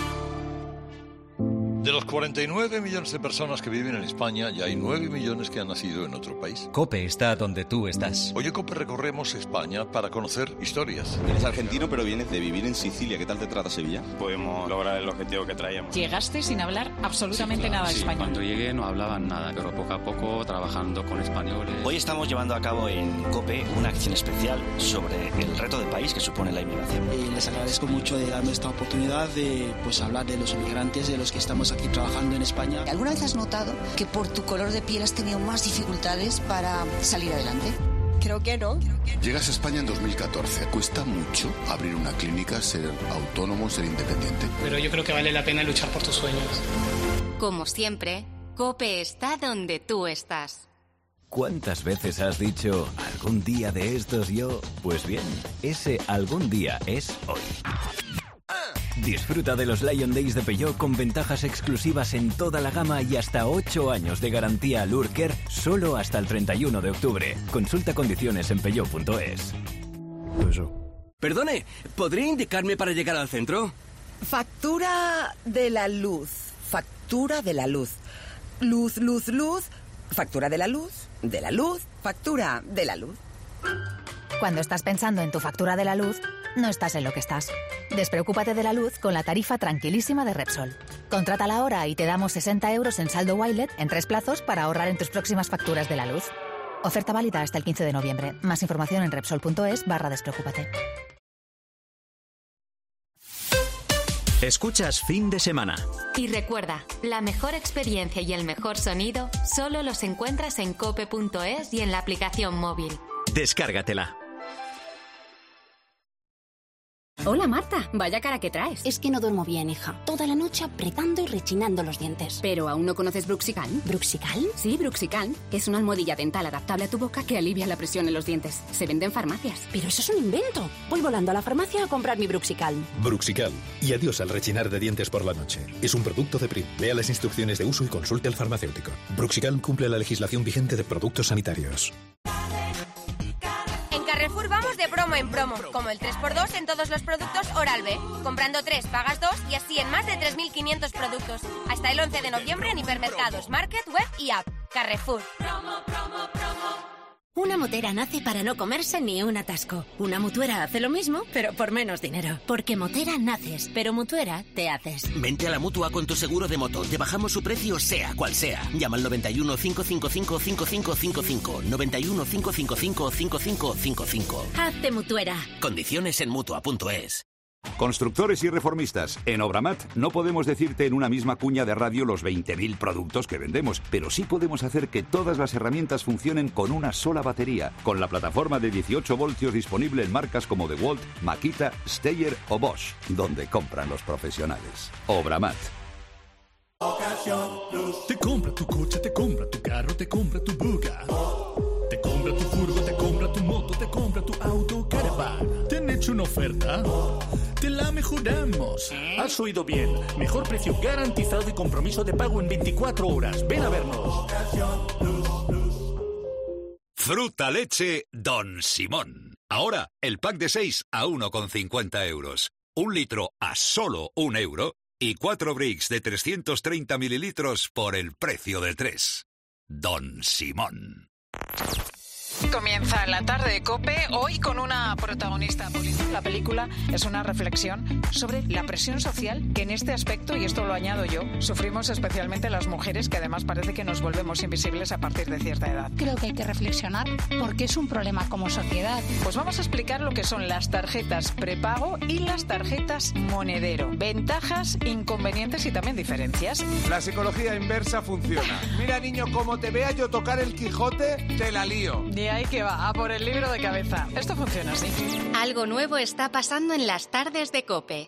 De los cuarenta y nueve millones de personas que viven en España, ya hay nueve millones que han nacido en otro país.
COPE está donde tú estás.
Hoy en COPE recorremos España para conocer historias.
Eres argentino, pero vienes de vivir en Sicilia. ¿Qué tal te trata Sevilla?
Podemos lograr el objetivo que traíamos.
Llegaste sin hablar absolutamente sí, claro,
nada
de
sí,
español.
Cuando llegué no hablaban nada, pero poco a poco trabajando con españoles.
Hoy estamos llevando a cabo en COPE una acción especial sobre el reto de país que supone la inmigración.
Y les agradezco mucho de darme esta oportunidad de pues hablar de los inmigrantes, de los que estamos aquí trabajando en España.
¿Alguna vez has notado que por tu color de piel has tenido más dificultades para salir adelante?
Creo que no.
Llegas a España en dos mil catorce. Cuesta mucho abrir una clínica, ser autónomo, ser independiente.
Pero yo creo que vale la pena luchar por tus sueños.
Como siempre, COPE está donde tú estás.
¿Cuántas veces has dicho algún día de estos yo? Pues bien, ese algún día es hoy. Disfruta de los Lion Days de Peugeot con ventajas exclusivas en toda la gama y hasta ocho años de garantía al Urker solo hasta el treinta y uno de octubre. Consulta condiciones en peugeot punto es.
Eso. Perdone, ¿podría indicarme para llegar al centro?
Factura de la luz. Factura de la luz. Luz, luz, luz. Factura de la luz.
de la luz, factura de la luz.
Cuando estás pensando en tu factura de la luz, no estás en lo que estás. Despreocúpate de la luz con la tarifa tranquilísima de Repsol. Contrátala ahora y te damos sesenta euros en saldo Wilet en tres plazos para ahorrar en tus próximas facturas de la luz. Oferta válida hasta el quince de noviembre. Más información en Repsol.es barra despreocúpate.
Escuchas Fin de Semana.
Y recuerda, la mejor experiencia y el mejor sonido solo los encuentras en cope punto es y en la aplicación móvil.
Descárgatela.
Hola Marta, vaya cara que traes. Es que no duermo bien, hija. Toda la noche apretando y rechinando los dientes. ¿Pero aún no conoces Bruxical? ¿Bruxical? Sí, Bruxical. Es una almohadilla dental adaptable a tu boca que alivia la presión en los dientes. Se vende en farmacias. Pero eso es un invento. Voy volando a la farmacia a comprar mi Bruxical.
Bruxical. Y adiós al rechinar de dientes por la noche. Es un producto de Prim. Lea las instrucciones de uso y consulte al farmacéutico. Bruxical cumple la legislación vigente de productos sanitarios.
En Carrefour vamos de promo en promo, como el tres por dos en todos los productos Oral-B. Comprando tres, pagas dos y así en más de tres mil quinientos productos. Hasta el once de noviembre en hipermercados, market, web y app. Carrefour. Promo, promo, promo.
Una motera nace para no comerse ni un atasco. Una mutuera hace lo mismo, pero por menos dinero. Porque motera naces, pero mutuera te haces.
Vente a la Mutua con tu seguro de moto. Te bajamos su precio sea cual sea. Llama al noventa y uno, cinco cinco cinco, cinco cinco cinco cinco. noventa y uno, cinco cinco cinco, cinco cinco cinco cinco.
Hazte mutuera.
Condiciones en mutua punto es.
Constructores y reformistas, en Obramat no podemos decirte en una misma cuña de radio los veinte mil productos que vendemos, pero sí podemos hacer que todas las herramientas funcionen con una sola batería, con la plataforma de dieciocho voltios disponible en marcas como DeWalt, Makita, Steyr o Bosch, donde compran los profesionales. Obramat.
Te compra tu coche, te compra tu carro, te compra tu buga. Te compra tu furgo, te compra tu moto, te compra tu auto, caravan. ¿Te han hecho una oferta? Te la mejoramos. Has oído bien. Mejor precio garantizado y compromiso de pago en veinticuatro horas. Ven a vernos.
Fruta leche Don Simón. Ahora, el pack de seis a uno con cincuenta euros. Un litro a solo un euro. Y cuatro bricks de trescientos treinta mililitros por el precio de tres. Don Simón.
Comienza la tarde de COPE, hoy con una protagonista política. La película es una reflexión sobre la presión social que en este aspecto, y esto lo añado yo, sufrimos especialmente las mujeres, que además parece que nos volvemos invisibles a partir de cierta edad.
Creo que hay que reflexionar porque es un problema como sociedad.
Pues vamos a explicar lo que son las tarjetas prepago y las tarjetas monedero. Ventajas, inconvenientes y también diferencias.
La psicología inversa funciona. Mira, niño, como te vea yo tocar el Quijote, te la lío.
Y ahí que va, a por el libro de cabeza. Esto funciona así.
Algo nuevo está pasando en las tardes de COPE.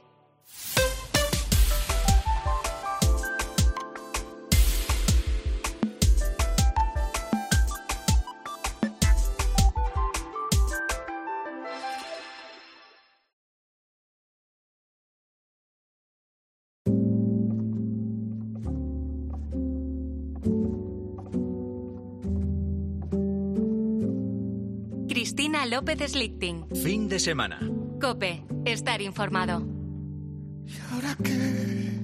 Cristina López Slichting.
Fin de semana.
COPE. Estar informado.
¿Y ahora qué?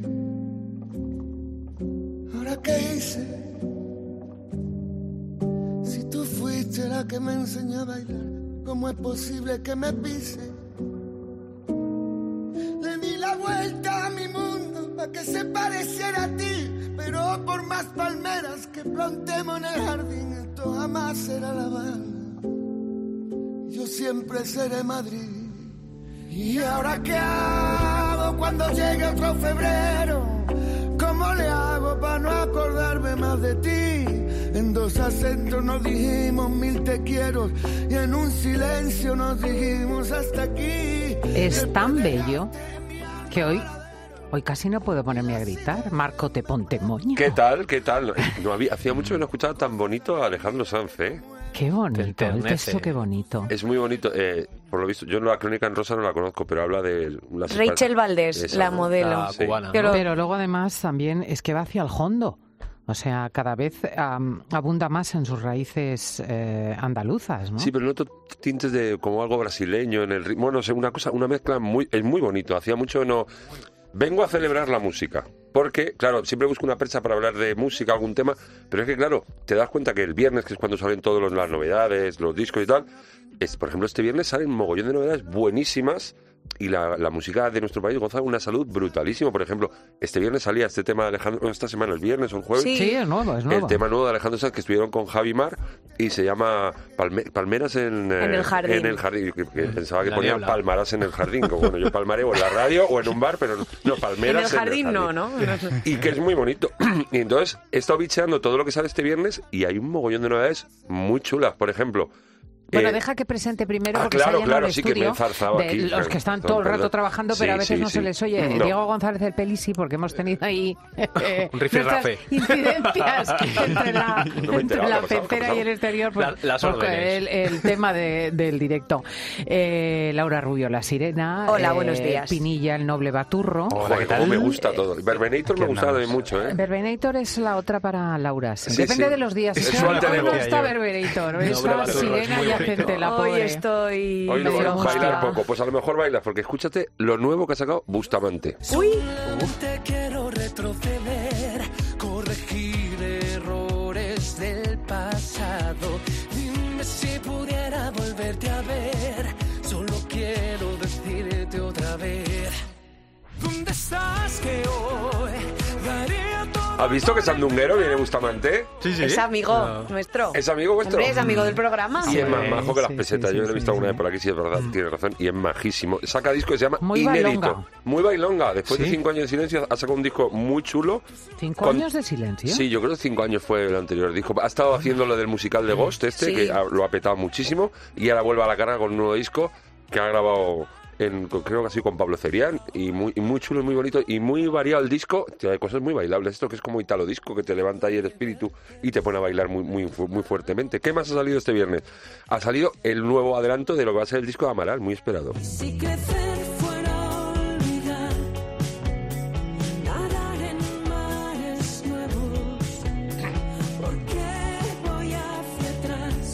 ¿Ahora qué hice? Si tú fuiste la que me enseñó a bailar, ¿cómo es posible que me pise? Le di la vuelta a mi mundo para que se pareciera a ti, pero por más palmeras que plantemos en el jardín, esto jamás será La Habana. Yo siempre seré Madrid. ¿Y ahora qué hago cuando llegue otro febrero? ¿Cómo le hago para no acordarme más de ti? En dos acentos nos dijimos mil te quiero y en un silencio nos dijimos hasta aquí.
Es tan bello que hoy... Hoy casi no puedo ponerme a gritar. Marco, te ponte moño.
¿Qué tal? ¿Qué tal? No había, hacía mucho que no escuchaba tan bonito a Alejandro Sanz, ¿eh?
Qué bonito, el texto, qué bonito.
Es muy bonito. Eh, por lo visto, yo la Crónica en Rosa no la conozco, pero habla de... Las
Rachel Valdés, esa, la modelo.
La sí.
cubana, ¿no?
Pero, pero luego además también es que va hacia el hondo. O sea, cada vez um, abunda más en sus raíces eh, andaluzas, ¿no?
Sí, pero noto tintes de como algo brasileño en el ritmo. No sé, una cosa, una mezcla muy... Es muy bonito. Hacía mucho no... Vengo a celebrar la música. porque, claro, siempre busco una percha para hablar de música, algún tema, pero es que, claro, te das cuenta que el viernes, que es cuando salen todas las novedades, los discos y tal, es, por ejemplo, este viernes salen un mogollón de novedades buenísimas y la, la música de nuestro país goza de una salud brutalísima. Por ejemplo, este viernes salía este tema de Alejandro, bueno, esta semana, el viernes o el jueves.
Sí, sí, es nuevo, es nuevo.
El tema nuevo de Alejandro Sanz, que estuvieron con Javi Mar, y se llama Palme, Palmeras en,
en el jardín.
En el jardín. Yo que, que pensaba que
la
ponían
niebla.
Palmaras en el jardín, como bueno, yo palmaré o en la radio o en un bar, pero no, no Palmeras
en el jardín,
en el
no,
jardín.
¿no?
Y que es muy bonito. Y entonces he estado bicheando todo lo que sale este viernes y hay un mogollón de novedades muy chulas. Por ejemplo,
Bueno,
eh,
deja que presente primero,
ah,
porque
claro,
se ha
claro,
el
sí que me he
estudio
enzarzado
de
aquí,
los
claro,
que están
no,
todo el rato
perdón.
trabajando, pero
Sí,
a veces
sí,
no
sí.
se les oye.
No.
Diego González del Pelisi, porque hemos tenido ahí eh,
Un rifirrafe.
nuestras incidencias entre la,
No me he
entre
enterado,
la
¿qué ha pasado? ¿Qué ha
pecera y
pasado?
el exterior, pues,
La- las
pues,
órdenes.
el, el tema de- del directo. Eh, Laura Rubio, La Sirena.
Hola,
eh,
buenos días.
Pinilla, El Noble Baturro.
Hola, ¿qué tal? Cómo me gusta todo. Verbenator me gusta de mucho, ¿eh?
Verbenator es la otra para Laura. Sí.
Sí,
Depende
sí.
de los días.
Es
Es
su
que
alter
hoy
ego.
no está
Yo.
Verbenator.
Noble
Es la
Baturro, es
Sirena
muy
yacente, la
Hoy
pobre.
estoy...
Hoy no
de
vamos a
hostia.
bailar poco. Pues a lo mejor bailas, porque escúchate lo nuevo que ha sacado Bustamante.
Uy,
Te quiero retroceder, corregir errores del pasado. Dime si pudiera volverte a ver. Solo quiero decirte otra vez. ¿Dónde estás que hoy daría todo?
¿Has visto que Sandunguero viene Bustamante?
Sí, sí.
es amigo nuestro.
¿Es amigo vuestro?
Hombre, es amigo del programa.
Y es más
Sí,
majo que las
sí,
pesetas.
sí,
Yo lo
sí,
he visto
sí,
alguna
sí.
vez por aquí, sí, es verdad, tiene razón. Y es majísimo. Saca disco que se llama
Muy
Inédito.
bailonga.
Muy bailonga. Después de
Sí.
cinco años de silencio, ha sacado un disco muy chulo.
¿Cinco
Con-
años de silencio?
Sí, yo creo que cinco años fue el anterior disco. Ha estado haciendo lo del musical de Ghost, este,
Sí.
que ha- lo ha petado muchísimo. Y ahora vuelve a la carga con un nuevo disco que ha grabado... En, con- creo que así con Pablo Cerián, y muy, y muy chulo, muy bonito, y muy variado el disco. Tío, hay cosas muy bailables. Esto que es como Italo Disco, que te levanta ahí el espíritu y te pone a bailar muy, muy, fu- muy fuertemente. ¿Qué más ha salido este viernes? Ha salido el nuevo adelanto de lo que va a ser el disco de Amaral, muy esperado.
Si crecer fuera olvidar, nadar en mares nuevos, ¿por qué voy hacia atrás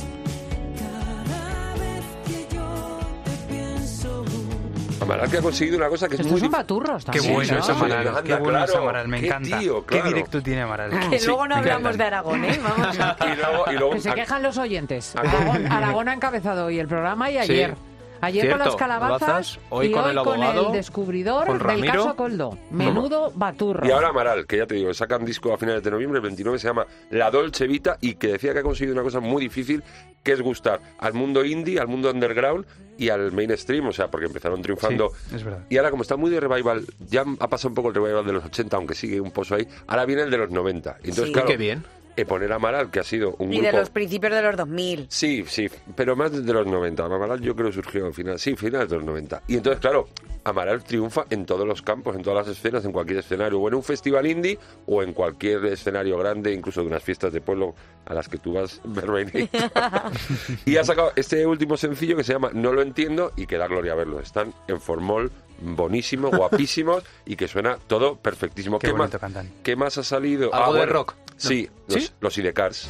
cada vez que yo te pienso?
Amaral, que ha conseguido una cosa que es
Estos
muy
son
difícil.
baturros
Qué
también.
bueno
¿no?
es Amaral,
Anda,
qué bueno es
claro.
Amaral, me
Qué
encanta.
tío, claro.
Qué directo tiene Amaral.
Que
Sí,
luego no
me
hablamos
encantan.
de Aragón, ¿eh? Vamos.
Y luego, y luego
Que se
a-
quejan los oyentes.
a-
Aragón, Aragón ha encabezado hoy el programa y ayer. Ayer
Cierto,
con las calabazas
calabazas, hoy
y
con
hoy
el
con
abogado,
el descubridor
con
del
Ramiro.
caso Coldo. Menudo baturro.
Y ahora Amaral, que ya te digo, sacan disco a finales de noviembre, el veintinueve, se llama La Dolce Vita, y que decía que ha conseguido una cosa muy difícil, que es gustar al mundo indie, al mundo underground y al mainstream, o sea, porque empezaron triunfando.
Sí, es verdad.
Y ahora, como está muy de revival, ya ha pasado un poco el revival de los ochenta, aunque sigue un pozo ahí, ahora viene el de los noventa. Entonces,
Sí.
claro,
Qué bien.
eh, poner a Amaral, que ha sido un
Y
grupo...
de los principios de los dos mil.
Sí, sí, pero más desde los noventa. Amaral yo creo que surgió al final, sí, finales de los noventa. Y entonces, claro, Amaral triunfa en todos los campos, en todas las escenas, en cualquier escenario, o en un festival indie, o en cualquier escenario grande, incluso de unas fiestas de pueblo a las que tú vas, Verbenator. Y ha sacado este último sencillo que se llama No lo entiendo, y que da gloria a verlo. Están en formol, bonísimos, guapísimos, y que suena todo perfectísimo.
Qué
¿Qué,
bonito
más,
cantan.
¿Qué más ha salido?
¿Algo de
bueno,
rock?
Sí,
¿Sí?
los, los Sidecars.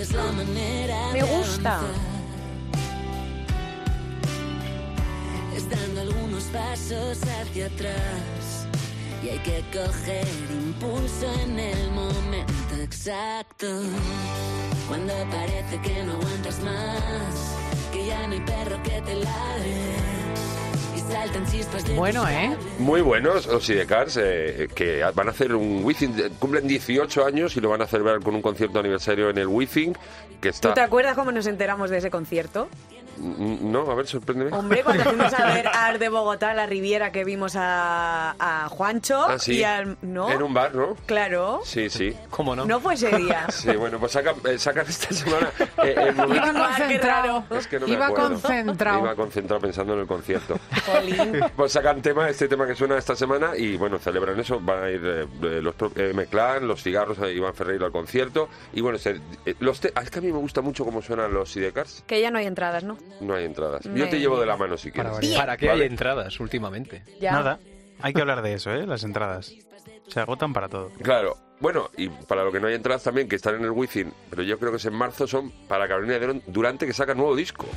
Me gusta.
Estando algunos pasos hacia atrás y hay que coger impulso en el momento exacto, cuando parece que no aguantas más, que ya no hay perro que te ladre y saltan chispas de
Bueno,
tus
¿eh?
Muy buenos los Sidecars, eh, que van a hacer un Wizzing, cumplen dieciocho años y lo van a celebrar con un concierto aniversario en el Wizzing, que está...
¿Tú te acuerdas cómo nos enteramos de ese concierto?
No, a ver, sorpréndeme.
Hombre, cuando fuimos a ver Art de Bogotá, la Riviera, que vimos a, a Juancho
Ah, sí.
y al... ¿No?
En un bar, ¿no?
Claro.
Sí, sí.
¿Cómo no?
No fue ese día.
Sí, bueno, pues sacan, eh, sacan esta semana eh, el momento...
Iba concentrado.
Es que no me
Iba
acuerdo.
concentrado.
Iba concentrado pensando en el concierto.
Jolín.
Pues sacan tema, este tema que suena esta semana y bueno, celebran eso. Van a ir eh, los pro- eh, M-Clan, los Cigarros, eh, Iván Ferreiro al concierto. Y bueno, se- eh, los te- ah, es que a mí me gusta mucho cómo suenan los Sidecars.
Que ya no hay entradas, ¿no?
No hay entradas. Yo
Me-
te llevo de la mano si quieres.
Para, ¿Para qué
Vale.
hay entradas últimamente?
Ya.
Nada, hay que hablar de eso, ¿eh? Las entradas. Se agotan para todo.
Claro. Bueno, y para lo que no hay entradas también, que están en el Wizzing, pero yo creo que es en marzo, son para Carolina Durante, Durante que saca nuevo disco.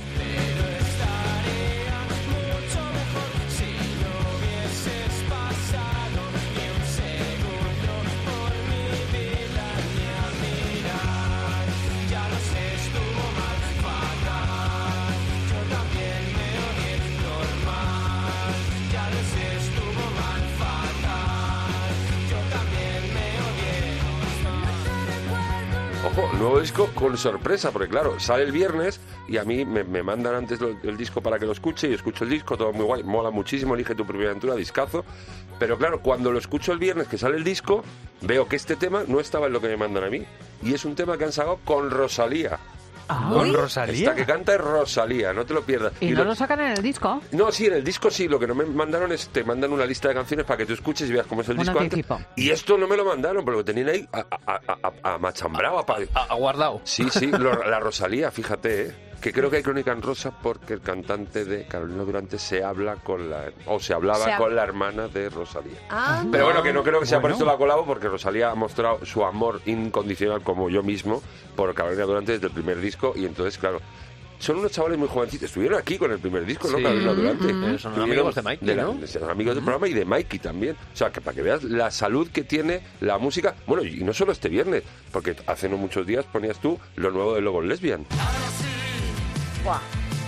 ojo, nuevo disco con sorpresa, porque claro, sale el viernes y a mí me, me mandan antes lo, el disco para que lo escuche y escucho el disco, todo muy guay, mola muchísimo, Elige tu primera aventura, discazo. Pero claro, cuando lo escucho el viernes que sale el disco, veo que este tema no estaba en lo que me mandan a mí. Y es un tema que han sacado con Rosalía.
Ah,
¿Con Rosalía?
Esta que canta es Rosalía, no te lo pierdas.
¿Y,
y
no
lo...
lo sacan en el disco?
No, sí, en el disco sí. Lo que no me mandaron es, te mandan una lista de canciones para que tú escuches y veas cómo es el
Un
disco
anticipo.
antes. Y esto no me lo mandaron, pero lo tenían ahí a, a, a, a, a machambrado. A,
a, a guardado.
Sí, sí, lo, la Rosalía, fíjate, ¿eh? Que creo que hay crónica en rosa porque el cantante de Carolina Durante se habla con la... O se hablaba
Se ha-
con la hermana de Rosalía.
Ah,
Pero bueno, que no creo que sea por
Bueno.
esto la colabo, porque Rosalía ha mostrado su amor incondicional, como yo mismo, por Carolina Durante desde el primer disco. Y entonces, claro, son unos chavales muy jovencitos. Estuvieron aquí con el primer disco, ¿no?
Sí.
Carolina Durante.
Mm-hmm. Son
Estuvieron
amigos de Mikey,
de la-
¿no?
Son amigos del programa y de Mikey también. O sea, que para que veas la salud que tiene la música. Bueno, y no solo este viernes, porque hace no muchos días ponías tú lo nuevo de Logos Lesbian.
Buah.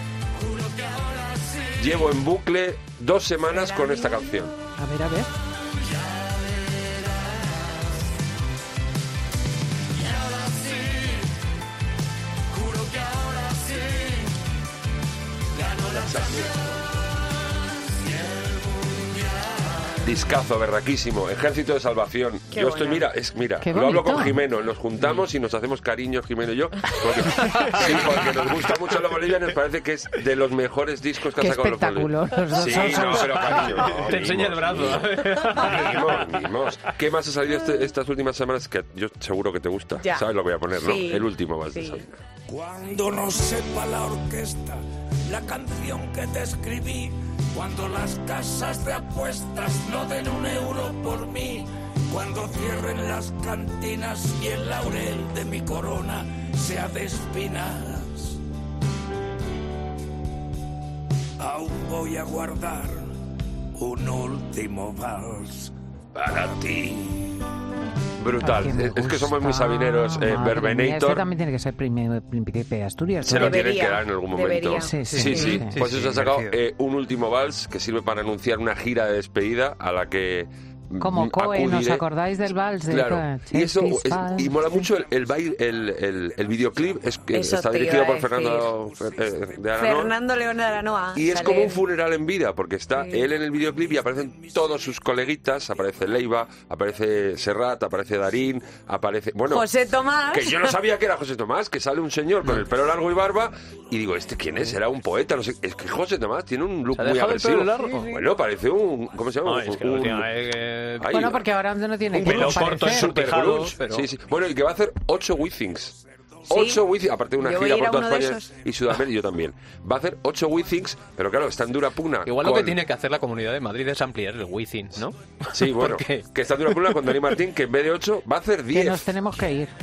Llevo en bucle dos semanas con esta canción.
A ver, a ver.
Discazo, berraquísimo, Ejército de Salvación.
Qué
yo estoy,
bueno.
mira, es mira,
Qué
lo hablo
bonito.
con Jimeno, nos juntamos y nos hacemos cariño, Jimeno y yo, porque, sí, porque nos gusta mucho la Bolivia, nos parece que es de los mejores discos que
Qué
ha sacado los
espectáculo.
Bolivia.
Los dos
Sí,
son-
no, pero cariño. no,
Te enseña el
mimos,
brazo.
Mimos, mimos. ¿Qué más ha salido este- estas últimas semanas que yo seguro que te gusta?
Ya.
¿Sabes? Lo voy a poner, ¿no?
Sí.
El último vals de
Sí.
Sabina.
Cuando no sepa la orquesta la canción que te escribí, cuando las casas de apuestas no den un euro por mí, cuando cierren las cantinas y el laurel de mi corona sea de espinas, aún voy a guardar un último vals para ti.
Brutal.
Ay, que me
Es, es que somos muy
gusta.
sabineros. Eh,
Madre mía,
Verbenator.
este también tiene que ser príncipe príncipe de Asturias.
Se
¿no?
lo tienen
Debería,
que dar en algún momento.
debería.
Sí, sí,
Sí, sí.
sí,
Pues
sí,
eso ha sacado
merecido.
eh, un último vals que sirve para anunciar una gira de despedida a la que
Como
mm,
Cohen, ¿os
acudiré.
acordáis del vals? De
Claro.
Cohen?
Y eso
Check
es-
this vals.
y mola mucho el el, baile- el, el, el videoclip. Es, que
Eso
está
te
dirigido
iba a
por Fernando eh, de Aranoa.
Fernando León de Aranoa.
Y es
sale-
como un funeral en vida, porque está
Sí.
él en el videoclip y aparecen todos sus coleguitas. Aparece Leiva, aparece Serrat, aparece Darín, aparece... Bueno,
José Tomás.
que yo no sabía que era José Tomás, que sale un señor con el pelo largo y barba, y digo, ¿este quién es? Era un poeta, no sé. Es que José Tomás tiene un look
¿Se ha
muy
dejado el pelo
agresivo.
largo?
Bueno, parece un... ¿Cómo se llama?
Ay, es que la
Un-
última vez que-
Ay,
Bueno, porque ahora no tiene
un
que
pelo
corto,
parecer.
super
tejado,
grunge.
pero-
Sí, sí. Bueno, y que va a hacer ocho Withings. Ocho Withings, aparte de una
Yo voy
gira
a ir
por
a
toda
uno de
España
esos.
y Sudamérica, y yo también. Va a hacer ocho Withings, pero claro, está en dura pugna.
Igual lo
con-
que tiene que hacer la Comunidad de Madrid es ampliar el Within, ¿no?
Sí, bueno,
Porque
que está en dura pugna con Dani Martín, que en vez de ocho va a hacer
Que nos
diez.
tenemos que ir.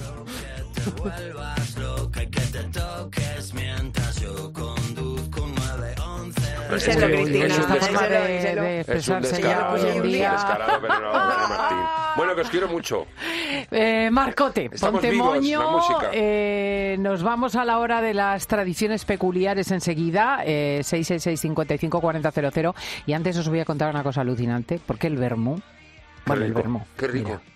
Díselo,
Es que-
Cristina,
es un
Esta forma
díselo,
de,
díselo.
de
Es un
expresarse ya
descarado,
hoy en
un
día.
descarado, pero no, Dani Martín. Bueno, que os quiero mucho.
Eh, Marcote,
Estamos
ponte
vivos,
moño.
la música.
Eh, nos vamos a la hora de las tradiciones peculiares enseguida. Eh, seis seis seis, cinco cinco, cuatro cero cero cero. Y antes os voy a contar una cosa alucinante. Porque el vermú. Bueno, el
rico,
vermú.
qué rico.
Mira.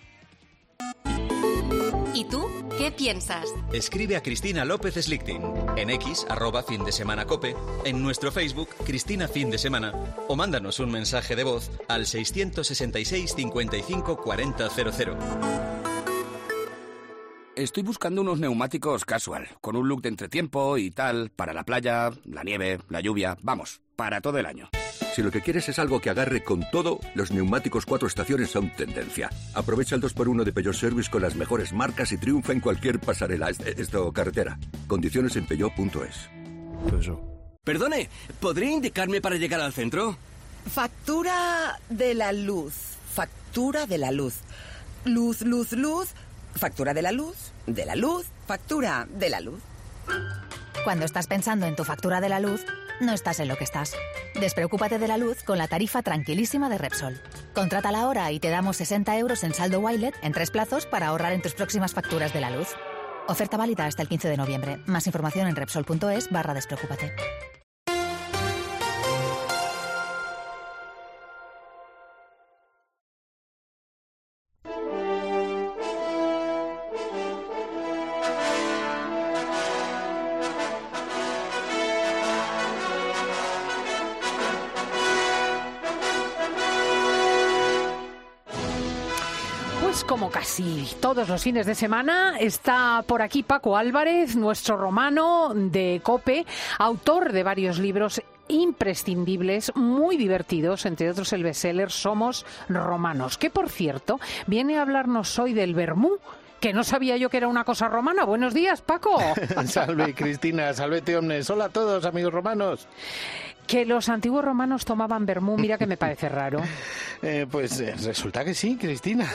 ¿Y tú qué piensas?
Escribe a Cristina López Slichting en X, arroba fin de semana cope, en nuestro Facebook, Cristina Fin de Semana, o mándanos un mensaje de voz al seiscientos sesenta y seis, cincuenta y cinco, cuarenta, cero cero.
Estoy buscando unos neumáticos casual, con un look de entretiempo y tal, para la playa, la nieve, la lluvia, vamos, para todo el año.
Si lo que quieres es algo que agarre con todo, los neumáticos cuatro estaciones son tendencia. Aprovecha el dos por uno de Peugeot Service con las mejores marcas y triunfa en cualquier pasarela, est- esto, carretera. Condiciones en peugeot punto es.
Perdone, ¿podría indicarme para llegar al centro?
Factura de la luz. Factura de la luz. Luz, luz, luz. Factura de la luz. De la luz. Factura de la luz.
Cuando estás pensando en tu factura de la luz, no estás en lo que estás. Despreocúpate de la luz con la tarifa tranquilísima de Repsol. Contrátala ahora y te damos sesenta euros en saldo Wilet en tres plazos para ahorrar en tus próximas facturas de la luz. Oferta válida hasta el quince de noviembre. Más información en repsol punto es barra despreocúpate.
romanos, como casi todos los fines de semana. Está por aquí Paco Álvarez, nuestro romano de COPE, autor de varios libros imprescindibles, muy divertidos, entre otros el bestseller Somos Romanos, que por cierto viene a hablarnos hoy del vermú, que no sabía yo que era una cosa romana. Buenos días, Paco.
Salve, Cristina, salvete omnes. Hola a todos, amigos romanos.
Que los antiguos romanos tomaban vermú, mira que me parece raro.
Eh, pues eh, resulta que sí, Cristina.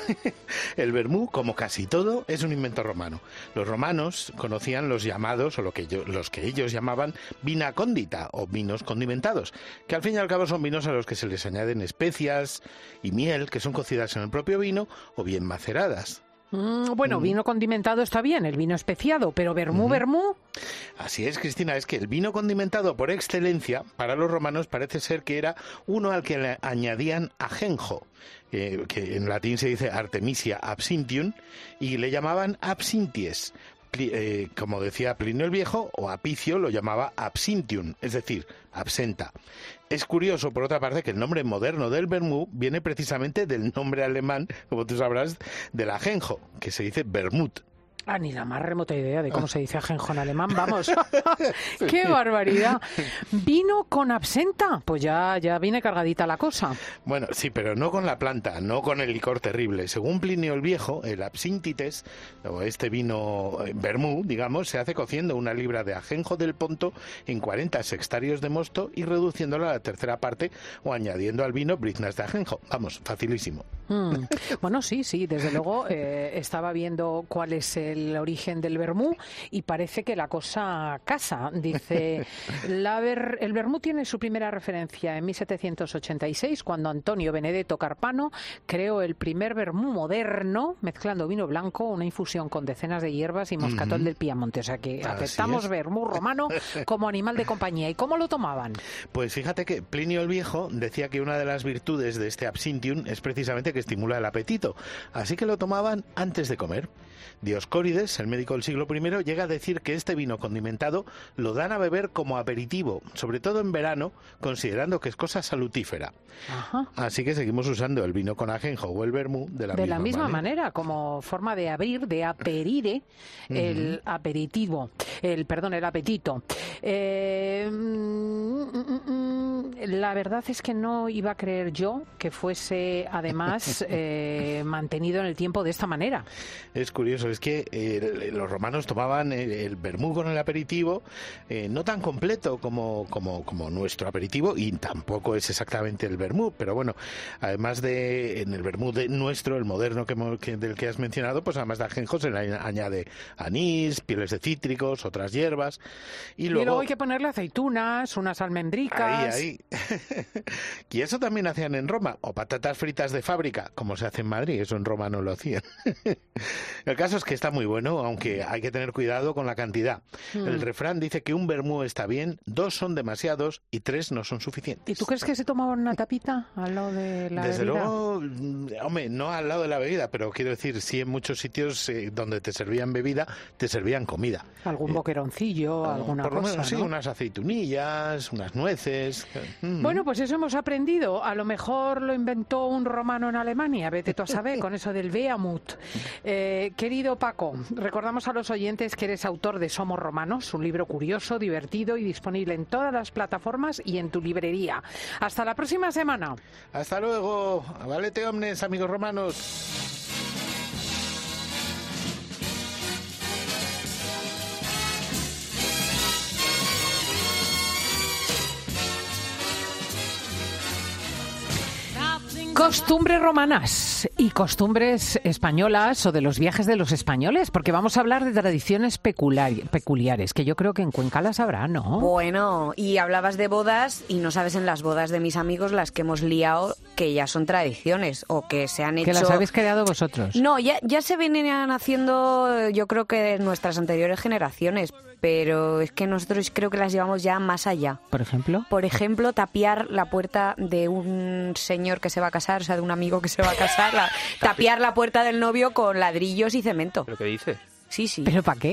El vermú, como casi todo, es un invento romano. Los romanos conocían los llamados, o lo que yo, los que ellos llamaban vina cóndita, o vinos condimentados, que al fin y al cabo son vinos a los que se les añaden especias y miel, que son cocidas en el propio vino o bien maceradas.
Mm, bueno, vino condimentado está bien, el vino especiado, pero vermú, uh-huh. vermú...
Así es, Cristina, es que el vino condimentado por excelencia para los romanos parece ser que era uno al que le añadían ajenjo, eh, que en latín se dice Artemisia absinthium, y le llamaban absinties. Eh, como decía Plinio el Viejo, o Apicio lo llamaba absinthium, es decir, absenta. Es curioso, por otra parte, que el nombre moderno del vermú viene precisamente del nombre alemán, como tú sabrás, del ajenjo, que se dice Vermut.
Ah, ni la más remota idea de cómo se dice ajenjo en alemán, vamos. ¡Qué barbaridad! ¿Vino con absenta? Pues ya, ya viene cargadita la cosa.
Bueno, sí, pero no con la planta, no con el licor terrible. Según Plinio el Viejo, el absintites, o este vino vermú, digamos, se hace cociendo una libra de ajenjo del Ponto en cuarenta sextarios de mosto y reduciéndolo a la tercera parte o añadiendo al vino briznas de ajenjo. Vamos, facilísimo.
Mm. Bueno, sí, sí, desde luego eh, estaba viendo cuál es el el origen del vermú y parece que la cosa casa. Dice, la ver, el vermú tiene su primera referencia en mil setecientos ochenta y seis, cuando Antonio Benedetto Carpano creó el primer vermú moderno, mezclando vino blanco, una infusión con decenas de hierbas y moscatón uh-huh. del Piamonte. O sea que Así aceptamos es. vermú romano como animal de compañía. ¿Y cómo lo tomaban?
Pues fíjate que Plinio el Viejo decía que una de las virtudes de este absinthium es precisamente que estimula el apetito. Así que lo tomaban antes de comer. Dioscórides, el médico del siglo primero, llega a decir que este vino condimentado lo dan a beber como aperitivo, sobre todo en verano, considerando que es cosa salutífera.
Ajá.
Así que seguimos usando el vino con ajenjo o el vermú de la
de
misma,
la misma
manera.
manera, como forma de abrir, de aperire uh-huh. el aperitivo, el perdón, el apetito. Eh, la verdad es que no iba a creer yo que fuese además eh, mantenido en el tiempo de esta manera.
Es curioso, es que eh, los romanos tomaban el, el vermú con el aperitivo, eh, no tan completo como, como, como nuestro aperitivo, y tampoco es exactamente el vermú, pero bueno, además de en el vermú de nuestro, el moderno que, que, del que has mencionado, pues además de ajenjo se le añade anís, pieles de cítricos, otras hierbas, y luego,
y luego hay que ponerle aceitunas, unas almendricas.
Ahí, ahí. Y eso también hacían en Roma, o patatas fritas de fábrica, como se hace en Madrid, eso en Roma no lo hacían. El caso es que está muy bueno, aunque hay que tener cuidado con la cantidad. Mm. El refrán dice que un vermú está bien, dos son demasiados y tres no son suficientes.
¿Y tú crees que se tomaban una tapita al lado de la
Desde
bebida?
luego, hombre, no al lado de la bebida, pero quiero decir, sí en muchos sitios eh, donde te servían bebida, te servían comida.
Algún boqueroncillo, eh, alguna
por lo
cosa,
menos,
¿no?
Sí, unas aceitunillas, unas nueces. Mm.
Bueno, pues eso hemos aprendido. A lo mejor lo inventó un romano en Alemania, vete tú a saber, con eso del Weamut. Eh, querido Paco, recordamos a los oyentes que eres autor de Somos Romanos, un libro curioso, divertido y disponible en todas las plataformas y en tu librería. Hasta la próxima semana.
Hasta luego. Valete omnes, amigos romanos.
Costumbres romanas y costumbres españolas o de los viajes de los españoles, porque vamos a hablar de tradiciones peculiares, que yo creo que en Cuenca las habrá, ¿no?
Bueno, y hablabas de bodas y no sabes en las bodas de mis amigos las que hemos liado que ya son tradiciones o que se han hecho...
Que las habéis creado vosotros.
No, ya, ya se venían haciendo yo creo que en nuestras anteriores generaciones, pero es que nosotros creo que las llevamos ya más allá.
¿Por ejemplo?
Por ejemplo, tapiar la puerta de un señor que se va a casar, o sea, de un amigo que se va a casar, la, tapiar la puerta del novio con ladrillos y cemento.
¿Pero qué dice?
Sí, sí.
¿Pero para qué?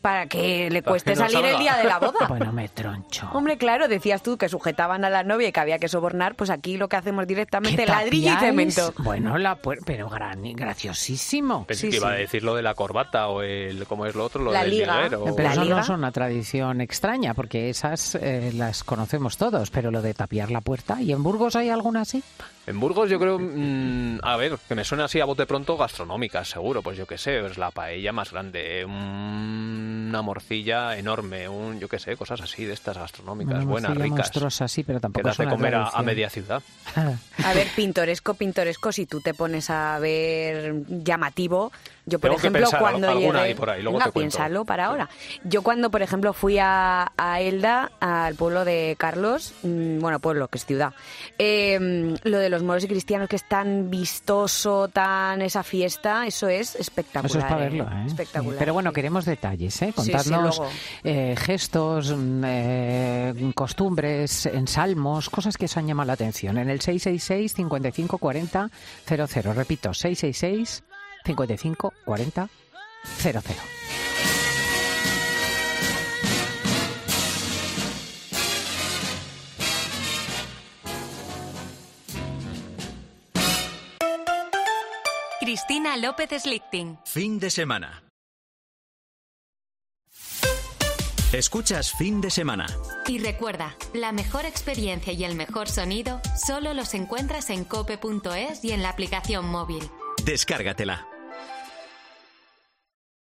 para que le
Para
cueste
que no
salir el
salga.
día de la boda.
Bueno, me troncho.
Hombre, claro, decías tú que sujetaban a la novia y que había que sobornar, pues aquí lo que hacemos directamente
¿Qué
ladrillo y
tapiáis?
cemento.
Bueno, la puer- pero gran, graciosísimo.
Pensé que iba a decir lo de la corbata o el, ¿cómo es lo otro? Lo
La
del
liga.
liguero.
Pero
La
eso
liga.
no es una tradición extraña, porque esas eh, las conocemos todos, pero lo de tapiar la puerta, ¿y en Burgos hay alguna así?
En Burgos yo creo, mm, a ver, que me suena así a bote pronto gastronómicas, seguro, pues yo qué sé, es la paella más grande, un- una morcilla enorme, un, yo qué sé, cosas así de estas gastronómicas,
Una
buenas,
morcilla
ricas.
monstruosa, sí, pero
Que
tampoco
das
es
de
una
comer a, a
tradición.
media ciudad.
A ver, pintoresco, pintoresco, si tú te pones a ver llamativo. Yo, por
Tengo que
ejemplo,
pensar,
cuando
alguna
llegué...
hay por ahí, luego
Venga,
te cuento.
piénsalo para ahora. Yo cuando, por ejemplo, fui a, a Elda, al pueblo de Carlos, mm, bueno, pueblo, que es ciudad, eh, lo de los moros y cristianos, que es tan vistoso, tan esa fiesta, eso es espectacular.
Eso es para
¿eh?
verlo, ¿eh?
Espectacular.
Sí. Pero bueno, queremos detalles, ¿eh?
Sí, sí,
Contadnos
luego.
eh, gestos, mm, eh, costumbres, ensalmos, cosas que os han llamado la atención. En el seis seis seis, cincuenta y cinco cuarenta, cero cero. Repito, seis seis seis, cincuenta y cinco cuarenta, cero cero.
Cristina López Slichting.
Fin de semana. Escuchas Fin de Semana.
Y recuerda, la mejor experiencia y el mejor sonido solo los encuentras en cope punto es y en la aplicación móvil.
Descárgatela.